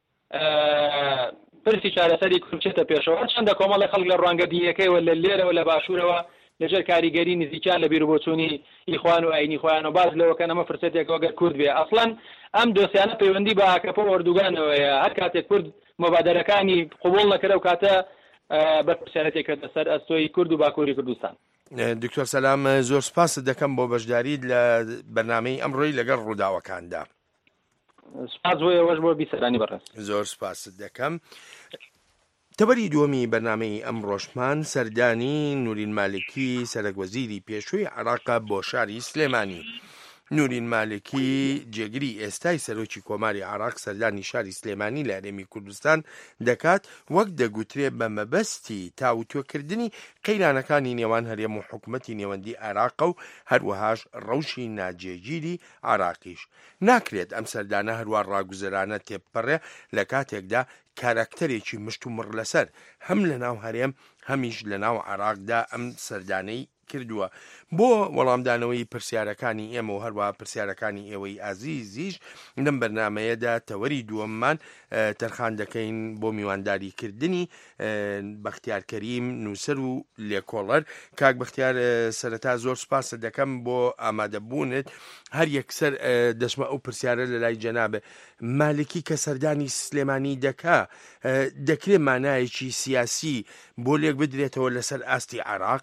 پرسی چارەسەری کورچێتە پێشەوە چەندە کۆمەڵی خەڵک لە ڕوانگە دینیەکەیەوە لە لێرەوە لە باشوورەوە لەژێر کاریگەری نزیکیان لە بیربۆچوونی ئیخوان و ئاینی خۆیان و باز لەوەکە ئەمە فرسەتێکەوە گەر کورد بێ ئەسڵەن ئەم دۆسیانە پەیوەندی بە ئاکەپە وەردوگانەوەیە هەر کاتێک کورد مەبادرەکانی قبوڵ نەکرە و کاتە بە پرسیارەتێکە سەر ئەستۆی کورد و باکووری کوردستان. دکتۆر سەلام زۆر سپاس دەکەم بۆ بەشداریت لە بەرنامەی ئەمڕۆی لەگەڵ ڕووداوەکاندا. سپاس بۆ ئێوەش بۆ بیسەرانی بەڕێز. زۆر سپاس دەکەم. تەبەری دووەمی بەرنامەی ئەم ڕۆژمان سەردانی نورین مالکی سەرۆکوەزیری پێشووی عێراق بۆ شاری سلێمانی. نورین مالکی جێگری ئێستای سەرۆکی کۆماری عێراق سەردانی شاری سلێمانی لە هەرێمی کوردستان دەکات وەک دەگوترێت بە مەبەستی تاوتۆکردنی قەیرانەکانی نێوان هەرێم و حکوومەتی نێوەندی عێراق و هەروەهاش ڕەوشی ناجێگیری عێراقیش. ناکرێت ئەم سەردانە هەروە ڕاگوزەرانە تێپەڕێ لە کاتێکدا کاراکتەرێکی مشت و مڕ لەسەر هەم لە ناو هەرێم هەمیش لە ناو عێراقدا ئەم سەردانەی کردووە. بۆ وەڵامدانەوەی پرسیارەکانی ئێمە و هەروە پرسیارەکانی ئێوەی ئازیزیش لەم بەرنامەیەدا تەوەری دووەممان تەرخان دەکەین بۆ میوانداریکردنی بەختیار کەریم نووسەر و لێکۆڵەر. کاک بەختیار سەرەتا زۆر سپاس دەکەم بۆ ئامادەبوونت. هەر یەکسەر دەچمە ئەو پرسیارە لە لای جەنابێ مالکی کە سەردانی سلێمانی دەکرێت مانایەکی سیاسی بۆ لێک بدرێتەوە لەسەر ئاستی عێراق؟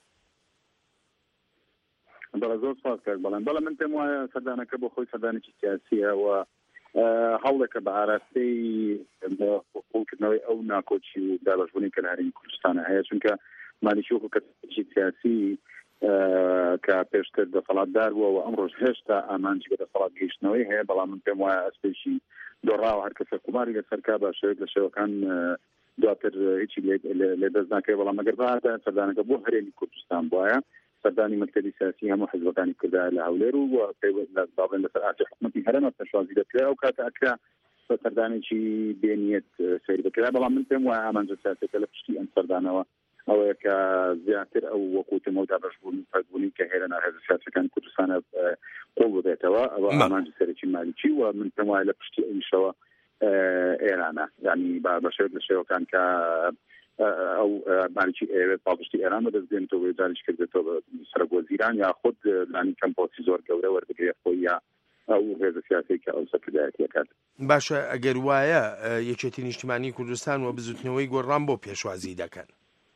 بەڵێ زۆر سپاس کاک بەڵێن من پێم وایە سەردانەکە بۆ خۆی سەردانێکی سیاسیە و هەوڵێکە بە ئاراستەی قوڵکردنەوەی ئەو ناکۆچی و دابەشبوونی کە لە هەرێمی کوردستانە هەیە چونکە مالیکی وەکو کەسێکی سیاسی کە پێشتر دەسەڵاتدار بووە و ئەمڕۆژ هێشتا ئامانجی بە دەسەڵات گەیشتنەوەی هەیە بەڵام من پێم وایە ئەسپێکی دۆڕاوە هەر کەسە کوماری لەسەرکا بە شێوەیەک لە شێوەکان دواتر هیچی لێدەست ناکرێت بەڵام ئەگەر بەهاتە سەردانەکە بۆ هەرێمی کوردستان بووایە سەردانی مەکتەبی سیاسی هەموو حزبەکانی کوردە لە هەولێر و باڵێن لەسەر ئاستی حکوومەتی هەرێمە پێشوازی دەکرێت ئەو کاتە ئەکرا بە سەردانێکی بێنیەت سەیر بکرا بەڵام من پێم وایە ئامانجە سیاسەکە لە پشتی ئەم سەردانەوە ئەوەیە کە زیاتر ئەو وەکوتم و دابەشبوون فەربوونی کە هێرە هێز سیاسەکانی کوردستانە قوڵ بدێتەوە ئەوە ئامانجە سەرەکی مالیکی و من پێم وایە لە پشتی ئەویشەوە ئێرانە یعنی بە شێوەیەک لە شێوەکان کە ئەو مالیکی ئێوێت پاڵپشتی ئێران بەدەستێنێتەوە جاریش کردێتەوە سەرۆکوەزیران یا خود لانی کەمپۆسی زۆر گەورە وەردەگرێت خۆی یا ئەو هێزە سیاسی کە ئەو سەکردایەتی دەکات. باشە ئەگەر وایە یەکێتی نیشتیمانی کوردستان و بزوتنەوەی گۆڕان بۆ پێشوازی دەکەن.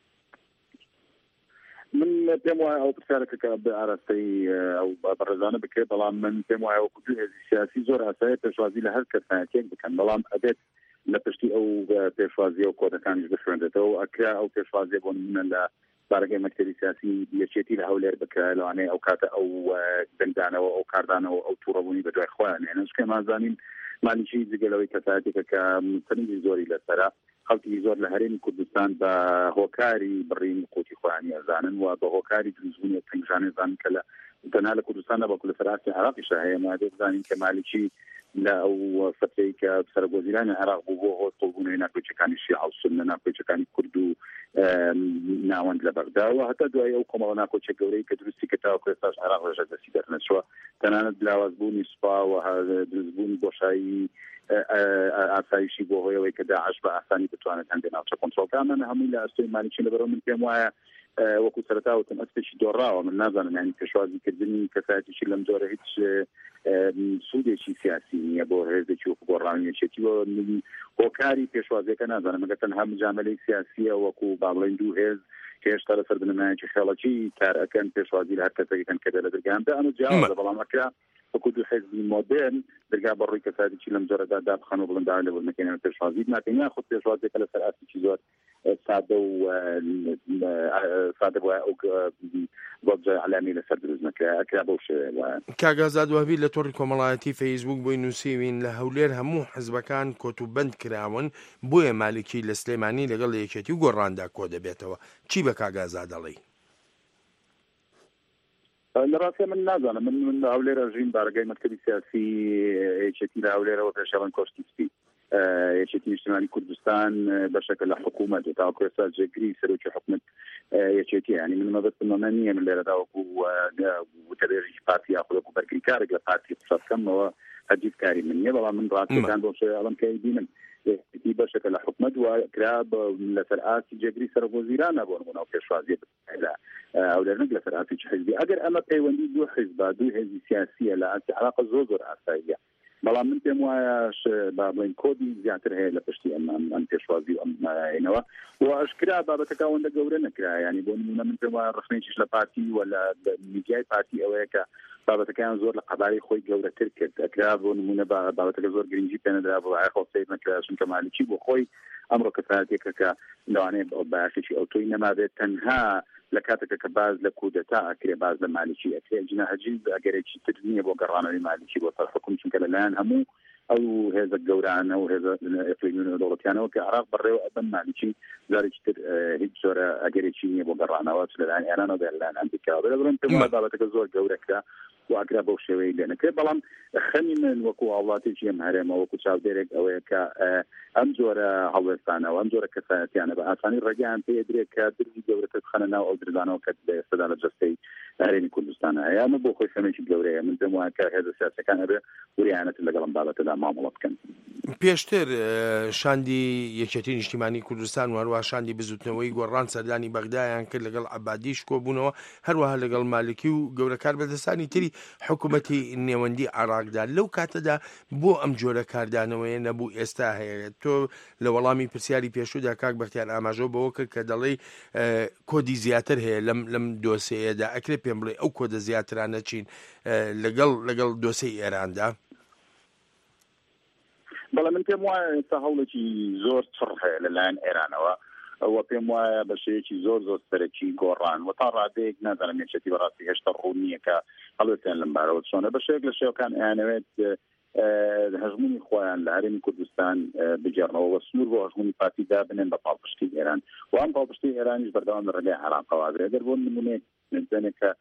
من پێم وایە ئەو پرسیارەکە کە بە ئاراستەی ئەو بەڕێزانە بکرێت بەڵام من پێم وایە وەکو دوو هێزی سیاسی زۆر ئاسایە پێشوازی لە هەر کەسایەتێک بکەن بەڵام ئەبێت لە پشتی ئەو پێشوازی و کۆدەکانیش بخوێنرێتەوە ئەکرا ئەو پێشوازی بۆ نمونە لە بارگەی مەکتەبی سیاسی یەکێتی لە هەولێر بکرا لەوانەیە ئەو کاتە ئەو دەنگدانەوە ئەو کاردانەوە ئەو تووڕەبوونی بە دوای خۆیان هێنن چکە مازانین مالیکی جگەلەوەی کەسایەتێکە کە تەنگی زۆری لەسەرە خەڵکی زۆر لە هەرێمی کوردستان بە هۆکاری بڕین قوتی خۆیانی ئەزانن و بە هۆکاری دروستبوونی تەنگژانێ زانن کە لە تەنها لە کوردستانە بەکو لە سەراستی عێراقیش هەیە مادێ بزانین کە مالیکی لە ئەو فترەی کە سەرۆکوەزیرانی عێراق بوو بۆ هۆ قوڵبوونەوەی ناکۆچەکانی شیعە و سونە ناکۆچەکانی کورد و ناوەند لە بەغدا و هەتا دوای ئەو کۆمەڵە ناکۆچە گەورەی کە دروستی کرداوە ئێستاش عێراق ڕێژە دەستی دەرنەچووە تەنانەت لاوازبوونی سوپا و دروستبوونی بۆشایی ئاسایشی بۆ هۆیەوەی کە داعش بە ئاسانی بتوانێت هەندێک ناوچە کۆنتڕۆڵکانە هەمووی لە ئەستۆی مالیکی لەبەرەوە من پێم وایە وەکو سەرەتاوتم ئەستێکی دۆڕاوە من نازانم یانی پێشوازیکردنی کەسایەتیشی لەم جۆرە هیچ سوودێکی سیاسی نییە بۆ هێزێکی وەکو گۆڕاویەکێتی و هۆکاری پێشوازیەکە نازانم ئەگەر تەنها مجاملەی سیاسیە وەکو باڵێن دوو هێز کە هێشتا لەسەر بنەمایەکی خێڵەکی کار ئەەکەن پێشوازی لە هەر کەسێکەکەن کە لە دەرگاندا ئەمە جیاوازە بەڵام ئەکرا وەکو دوو حزبی مۆدرن دەرگا بە ڕووی کەساتێکی لەم جۆرەدا دابخەن و بڵنداوی لە بڵندەکەی پێشوازی ناکەین خۆ پێشوازێکە لەسەر ئاسێکی زۆر سادە و سادە بووە ئەو بۆ علامی لەسەر دروست نەکرا ئەکرا بەو شێوەیە. کاگازاد وهبی لە تۆڕی کۆمەڵایەتی فەیسبوک بۆی نووسیوین لە هەولێر هەموو حزبەکان کۆتوبەند کراون بۆیە مالکی لە سلێمانی لەگەڵ یەکێتی و گۆڕاندا کۆ دەبێتەوە. چی بە کاگازاد دەڵێ؟ لە ڕاستە من نازانم من هەولێرە ژین بارگای مەکتەبی سیاسی یەکێتی لە هەولێرەوە پێشەوەن کۆشتیستی یەکێتی نیشتیمانی کوردستان بەشەکە لە حکوومەت تاوەکو ئێستا جێگری سەرۆکی حکوومەت یەکێتی ینی من مەبەستمە نییە من لێرەدا وەکو وتەبێژی پارتی یاخود وەکو بەرگری کارێک لە پارتی قسە بکەمەوە هەرگیز کاری من نییە بەڵام من ڕاستەکان بۆ شێوەیە ئەڵەم کە بینم یەکێتی بەشەکە لە حکوومەت وکرا لەسەر ئاسی جێگری سەرۆکوەزیرانە بۆ نمونە و پێشوازی هەولێر نەک لەسەر ئاسی حزبی ئەگەر ئەمە پەیوەندی دوو حزب دوو هێزی سیاسیە لە ئاسی عراق زۆر ئاساییە بەڵام من پێم وایە با بڵین کۆدی زیاتر هەیە لە پشتی ئەم پێشوازی و ئەمینەوە و ئەشکرا بابەتەکە ئەوەندە گەورە نەکرا ینی بۆ نمونە من پێم وایە ڕخنێکیش لە پارتی و لە میدیای پارتی ئەوەیە کە بابەتەکەیان زۆر لە قەبارەی خۆی گەورەتر کرد ئەکرا بۆ نمونە بابەتەکە زۆر گرنگی پێنەدرا بۆ خۆ سیر نەکرا چونکە مالکی بۆ خۆی ئەمڕۆ کەساتێکە کە لەوانەیە باشێکی ئەوتۆی نەمابێت تەنها لە کاتێکە کە باز لە کودەتا ئەکرێ باز لە مالکی ئەکرێ جناحەجی ئەگەرێکی تر نییە بۆ گەڕانەوەی مالکی بۆ سەرحکوم چونکە لەلایەن هەموو ئەو هێزە گەورانە و هێزە ئەقلیمی دەوڵەتیانەوە کە عراق بەڕێوە ئەبەن مالکی جارێکی تر هیچ جۆرە ئەگەرێکی نییە بۆ گەڕانەوە لەلایەن ئێرانەوە لەلایەن ئەمریکا بەڵام پێم وایە بابەتەکە زۆر گەورەکرا و ئاگرا بەو شێوەیە لێ نەکرێت بەڵام خەمی من وەکو هاوڵاتێکی ئەم هەرێمە وەکو چاودێرێک ئەوەیە کە ئەم جۆرە هەڵوێستانەوە ئەم جۆرە کەسایەتیانە بە ئاسانی ڕێگەیان پێدرێت کە درزی گەورەتر بخەنە ناو ئەو درزانەوە کە ئێستادا لە جەستەی هەرێمی کوردستانە هەیە ئەمە بۆ خۆی خەمێکی گەورەیە من پێم وایە کە هێزە سیاسەکان هەبێ وریانەت لەگەڵ بابەتەدا مامەڵە بکەن. پێشتر شاندی یەکێتی نیشتیمانی کوردستان وهروە شاندی بزوتنەوەی گۆڕان سەردانی بەغدایان کرد لەگەڵ عەبادیش کۆبوونەوە هەروەها لەگەڵ مالکی و گەورەکار بەدەستانی تری حکوومەتی نێوەندی عراقدا لەو کاتەدا بۆ ئەم جۆرە کاردانەوەیە نەبوو ئێستا هەیە تۆ لە وەڵامی پرسیاری پێشوودا کاک بەختیار ئاماژە بەوە کرد کە دەڵێ کۆدی زیاتر هەیە لەم دۆسەیەدا ئەکرێ پێم بڵێ ئەو کۆدە زیاترانە چین لەگەڵ دۆسەی ئێراندا. بەڵام من پێم وایە ئێستا هەوڵێکی زۆر چڕ هەیە لەلایەن ئێرانەوە ئەوە پێم وایە بە شێوەیەکی زۆر سەرەکی گۆڕان و تا ڕادەیەک نازانم یەکێتی بەڕاستی هێشتا ڕوو نییە کە هەڵوێتیان لەم بارەوە چۆنە بە شێوەیەک لە شێوەکان ئەیانەوێت هەژمونی خۆیان لە هەرێمی کوردستان بگەڕنەوە و سنوور بۆ هەژمونی پارتیدا بنێن بە پاڵپشتی ئێران و ئەم پاڵپشتی ئێرانیش بەردەوام لە ڕێگای عراقەوە ئەگەر بۆ نمونەیەک نزانێت کە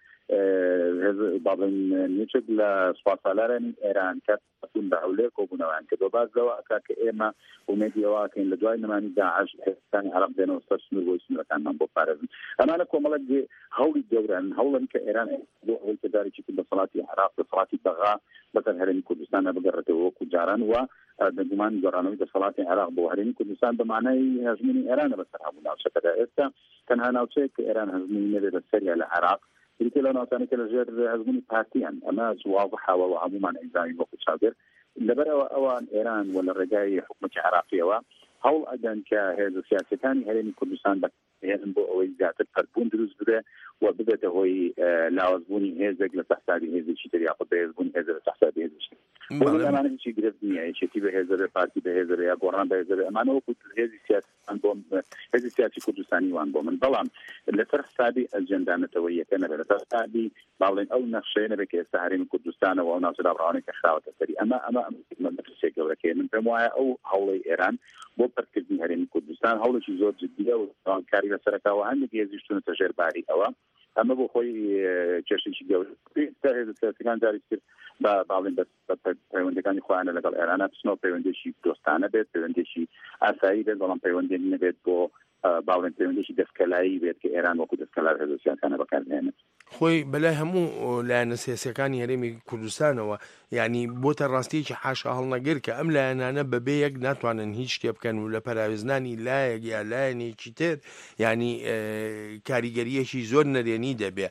باڵێن نیچێک لە سوپاسالارانی ئێران کە ئەتون بە هەولێر کۆبوونەوەیان کە دۆ بازەوە ئەکا کە ئێمە ومێدی ئەوەکەین لە دوای نەمانی داعش هێستانی عەرەب دێنەوە سەر سنوور بۆی سنوورەکانمان بۆ پارێزن ئەمانە کۆمەڵێک هەوڵی گەورەن هەوڵن کە ئێران بۆ ئەوەی کە دارێکی کرد دەسەڵاتی عراق دەسەڵاتی بەغا بەسەر هەرێمی کوردستانە بگەڕێتەوە وەکو جاران و دەگومان گەڕانەوەی دەسەڵاتی عراق بۆ هەرێمی کوردستان بە مانای هەژمونی ئێرانە بەسەر هەموو ناوچەکەدا ئێستا تەنها ناوچەیەک کە ئێران هەژمونی نەبێت بەسەریە لە عراق دیکە لە ناوچانێکە لەژێر هەژمونی پارتیان ئەمە واضحەوە و هەمومان ئەیزانی وەکو چاودێر لەبەرەوە ئەوان ئێران و لە ڕێگای حکومەتی عراقیەوە هەوڵ ئەدەن کە هێزە سیاسەکانی هەرێمی کوردستان بەهێن بۆ ئەوەی زیاتر فەربوون دروست ببێ و ببێتە هۆی لاوازبوونی هێزێک لە تەحسابی هێزێکی تر یاخود بەهێزبوونی هێزە لە تەحسابی هێزێکی بۆ ئەمانە هیچی گرفت نییە یەکێتی بە هێزە بێ پارتی بە هێزە بێ یا گۆڕان بە هێزە بێ ئەمانە وەکو هێزی سیاسیان بۆ هێزی سیاسی کوردستانی وان بۆ من بەڵام لەسەر حسابی ئەجەندانەتەوە یەکە نەبێت لەسەر حسابی باڵێن ئەو نەخشەیە نەبێت کە ئێستا هەرێمی کوردستانەوە ئەو ناوچە دابڕاوانەی کە خراوەتە سەری ئەمە مەترسێک گەورەکەیە من پێم وایە ئەو هەوڵەی ئێران بۆ پەرکردنی هەرێمی کوردستان هەوڵێکی زۆر جددیە و کاری لەسەرەکەوە هەندێک هێزیش چونەتە ژێر باری ئەوە ئەمە بۆ خۆی کێشێکی گەورە ئێستا هێزە سیاسیەکان جاری کرد بە باڵێن بە پەیوەندەکانی خۆیانە لەگەڵ ئێرانە بچنەوە پەیوەندێکی دۆستانە بێت پەیوەندێکی ئاسایی بێت بەڵام پەیوەندێک نەبێت بۆ باڵێن پەیوەندێکی دەستکەلایی بێت کە ئێران وەکو دەستکەلار هێزە سیاسیەکانە بەکارهێنێت خۆی بەلای هەموو لایەنە سیاسیەکانی هەرێمی کوردستانەوە یعنی بۆتە ڕاستیەکی حاشا هەڵنەگر کە ئەم لایەنانە بەبێ یەک ناتوانن هیچ شتێ بکەن و لە پەراوێزنانی لایەک یا لایەنێکی تر ینی کاریگەریەکی زۆر نەرێنی دەبێ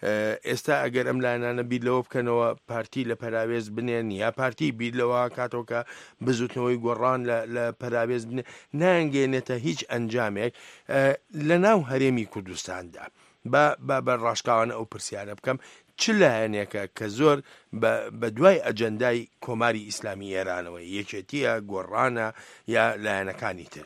ئێستا ئەگەر ئەم لایەنانە بیرلەوە بکەنەوە پارتی لە پەراوێز بنێن یا پارتی بیرلەوە کاتۆکە بزوتنەوەی گۆڕان لە پەراوێز بنێ نانگەێنێتە هیچ ئەنجامێک لە ناو هەرێمی کوردستاندا بە ڕاشکاوانە ئەو پرسیارە بکەم چ لایەنێکە کە زۆر بە دوای ئەجەندای کۆماری ئیسلامی ئێرانەوە یەکێتیە گۆڕانە یا لایەنەکانی تر.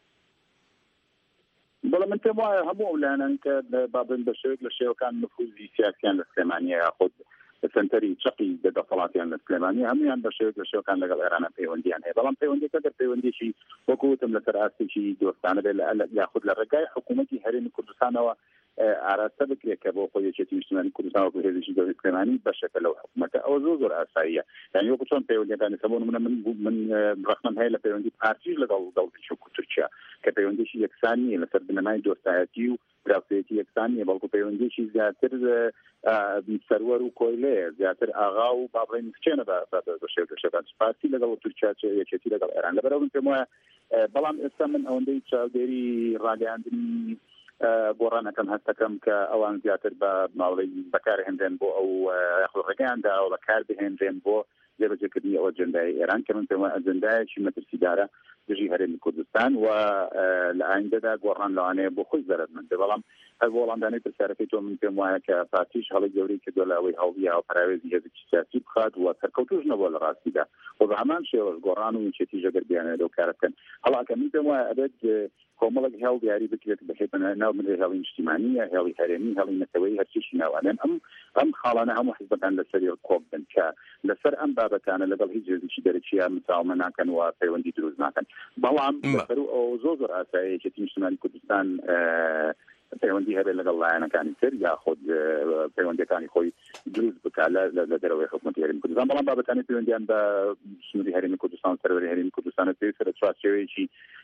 بەڵام من پێم وایە هەموو ئەو لایەنان کە بابن بە شێوەیەک لە شێوەکان نفوذی سیاسیان لە سلێمانیە یا خۆ سنتەری چقی دەسەڵاتیان لە سلێمانی هەمویان بە شێوەیەک لە شێوەکان لەگەڵ ئێرانە پەیوەندیان هەیە بەڵام پەیوەندیەکە دەر پەیوەندیێکی وەکوتم لەسەر ئاستێکی دۆستانە بێت یاخود لە ڕێگای حکوومەتی هەرێمی کوردستانەوە ئاراستە بکرێت کە بۆ خۆی یەکێتی نیشتیمانی کوردستان وەکو هێزێکی دەوڵەتی سلێمانی بەشەکە لەو حکوومەتە ئەوە زۆر ئاساییە یعنی وەکو چۆن پەیوەندیەکانی سەبوون من ڕەخنەم هەیە لە پەیوەندی پارتیش لەگەڵ دەوڵەتی تورکیا کە پەیوەندیشی یەکسان نیە لەسەر بنەمای دۆستایەتی و راستێتی یەکسان نیە بەڵکو پەیوەندیشی زیاتر سەروەر و کۆیلەیە زیاتر ئاغا و بابڕێن بچێنە بە شێوەکان پارتی لەگەڵ تورکیا یەکێتی لەگەڵ ئێران لەبەرەوە من پێم وایە بەڵام ئێستا من ئەوەندەی چاودێری ڕاگەیاندنی گۆڕانەکەم هەستەکەم کە ئەوان زیاتر بە ماوەی بەکارهێنرێن بۆ ئەو ڕێگەیاندا و بەکار بهێنرێن بۆ جێبەجێکردنی ئەوە ئەجەندای ئێران کە من پێم وایە ئەجەندایەکی مەترسیدارە دژی هەرێمی کوردستان و لە ئایندەدا گۆڕان لەوانەیە بۆ خۆی زەرمەند بەڵام هەر بۆ وەڵامدانی پرسیارەکەی تۆ من پێم وایە کە پارتیش هەڵی گەورەی کردووە لە ئەوەی هەوڵی و پراوێزی هێزێکی سیاسی بخات و سەرکەوتوش نەبووە لە ڕاستیدا و بە هەمان شێوەش گۆڕان و یەکێتی ژەگەر بیانێت لەو کارە بکەن هەڵاکە من پێم وایە ئەبێت کۆمەڵێک هێڵ دیاری بکرێت بەخێتە ناو ملێ هێڵی نیشتیمانیە هێڵی هەرێمی هێڵی نەتەوەیی هەرچیشی ناوانێن ئەم خاڵانە هەموو حیزبەکان لەسەری کۆک بن کە لەسەر ئەم بابەتانە لەگەڵ هیچ هێزێکی دەرەچیە مساومە ناکەن و پەیوەندی دروست ناکەن بەڵام بەسەر ئەو زۆر ئاساییە یەکێتی نیشتیمانی کوردستان پەیوەندی هەبێت لەگەڵ لایەنەکانی تر یا خۆ پەیوەندیەکانی خۆی دروست بکات لە دەرەوەی حکوومەتی هەرێمی کوردستان بەڵام بابەتانی پەیوەندیان بە سنووری هەرێمی کوردستان سەرۆری هەرێمی کوردستان پێویستە لە چوارچێوەیەکی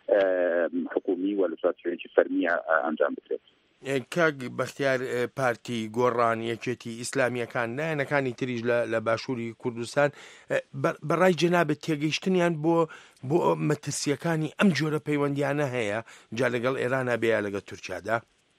حکومی و لە چوارچێوەیەکی فەرمیە ئەنجام بدرێت. کاک بەختیار پارتی گۆڕان یەکێتی ئیسلامیەکان لایەنەکانی تریش لە باشووری کوردستان بەڕای جەنابەت تێگەیشتنیان بۆ مەترسیەکانی ئەم جۆرە پەیوەندیانە هەیە جا لەگەڵ ئێرانە بێ یا لەگەڵ تورکیادا؟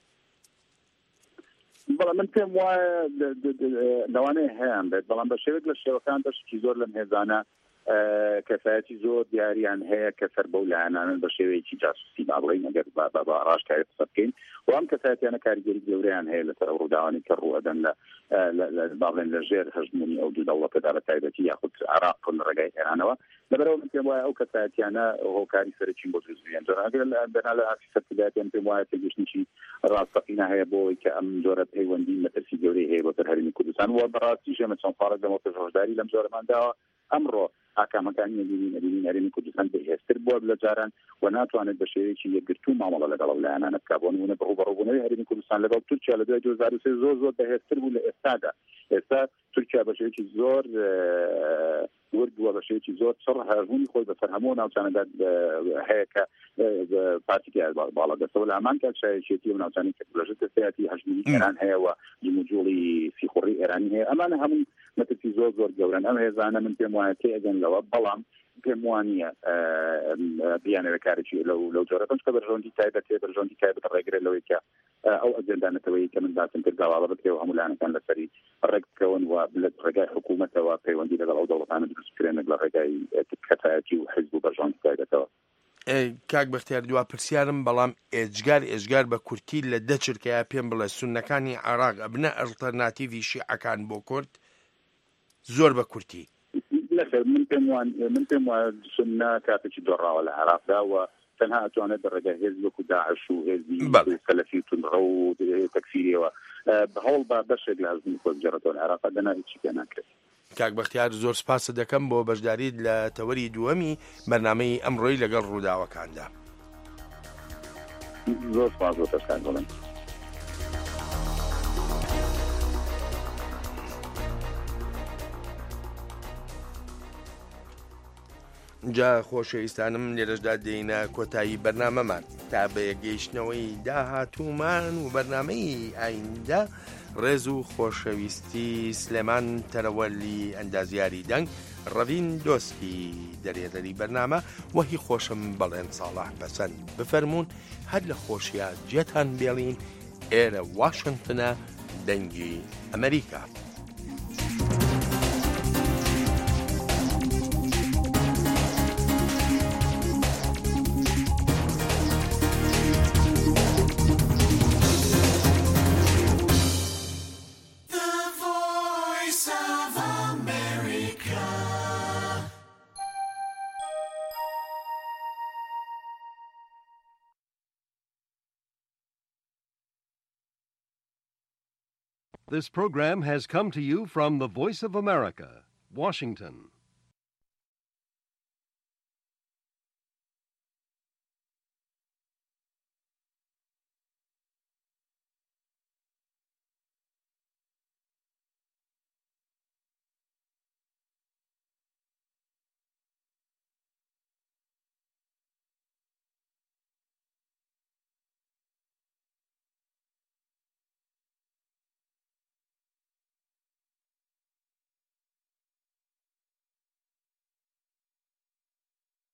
بەڵام من پێم وایە لەوانەیە هەیەیان بێت بەڵام بە شێوەیەک لە شێوەکان بەشێکی زۆر لەم هێزانە کەسایەتی زۆر دیاریان هەیە کە سەر بەو لایەنانن بە شێوەیەکی جاسوسی بابڵین ئەگەر بە ڕاشکاری قسە بکەین و ئەم کەسایەتیانە کاریگەری گەورەیان هەیە لەسەر ئەو ڕووداوانی کە ڕوئەدەن بابڵێن لە ژێر هەژمونی ئەو دوو دەوڵەتەدا بە تایبەتی یاخود عێراق لە ڕێگای ئێرانەوە لەبەرەوە من پێم وایە ئەو کەسایەتیانە هۆکاری سەرچین بۆ دروستبوویان ئەگەر بەنا لە ئاسی سەرکردایەتیان پێم وایە تێگەشتنیی ڕاستەقینە هەیە بۆ ئەوەی کە ئەم جۆرە پەیوەندی مەترسی گەورەی هەیە بۆ هەرێمی کوردستان و بەڕاستی ژەمە چەند ساڵێک لەمەوە پێشڕۆژداری لەم جۆرەمانداوە ئەمڕۆ ئاکامەکانی نەبینی هەرێمی کوردستان بەهێزتر بووە لە جاران و ناتوانێت بە شێوەیەکی یەکگرتوو مامەڵە لەگەڵ ئەو لایەنانە بکات بۆ نمونە بەڕوبەڕووبوونەوەی هەرێمی کوردستان لەگەڵ تورکیا لە دوای 2023 زۆر بەهێزتر بوو لە ئێستادا ئێستا تورکیا بە شێوەیەکی زۆر وردووە بە شێوەیەکی زۆر چڕ هەژمونی خۆی بەسەر هەموو ناوچانەدا هەیە کە پارتیکی باڵا دەستەوە لە هەمان کات شایەتێتی و ناوچانی تەکنۆلۆژی دەستەیەتی هەژمونی ئێران هەیە و جموجوڵی سیخوڕی ئێرانی هەیە ئەمانە هەموو مەترسی زۆر گەورن ئەم هێزانە من پێم وایە تێئەگەن لەوە بەڵام پێم وانییە بیانەوە کارێکی لەو جۆرە چکە بەرژەوەندی تایبەت بەرژەوەندی تایبەت ڕێگرێت لەوەی کە ئەو ئەجەندانەتەوەی کە من باسم کرد گاڵا بکرێەوە هەموو لایەنەکان لەسەری ڕێککەون و لە ڕێگای حکوومەتەوە پەیوەندی لەگەڵ ئەو دەوڵەتانە دروستکرێنێک لە ڕێگای کەتایەتی و حیزب و بەرژەوەندی تایبەتەوە. کاک بەختیار دوا پرسیارم بەڵام ئێجگار بە کورتی لە دەچرکەیە پێم بڵێ سونەکانی عێراق ئەبنە ئەڵتەرناتیڤی شیعەکان بۆ کورد زۆر بە کورتی من پێم وایە سونە کاتێکی دۆڕاوە لە عێراقدا و تەنها ئەتوانێت بە ڕێگای هێزی وەکو داعش و هێزی سەلەفی و تونڕە و تەکفیریەوە هەوڵ بە بەشێک لە هەزمی خۆی بجێڕێتەوە لە عێراقدا دەنا هیچی پێ ناکرێت. کاک بەختیار زۆر سپاس دەکەم بۆ بەشداریت لە تەوەری دووەمی بەرنامەی ئەمڕۆی لەگەڵ ڕووداوەکاندا. زۆر سپاس بۆ تەشکان بڵێن. جا خۆشەویستانم لێرەشدا دێینە کۆتایی بەرنامەمان تا بە یەکگەیشتنەوەی داهاتوومان و بەرنامەی ئایندە ڕێز و خۆشەویستی سلێمان تەرەوەلی ئەندازیاری دەنگ ڕەڤین دۆستی دەرێدەری بەرنامە وەهی خۆشم بەڵێن ساڵح بەسەند بفەرمونون هەر لە خۆشیە جێتان بێڵین ئێرە واشنگتنە دەنگی ئەمریکا. This program has come to you from the Voice of America, Washington.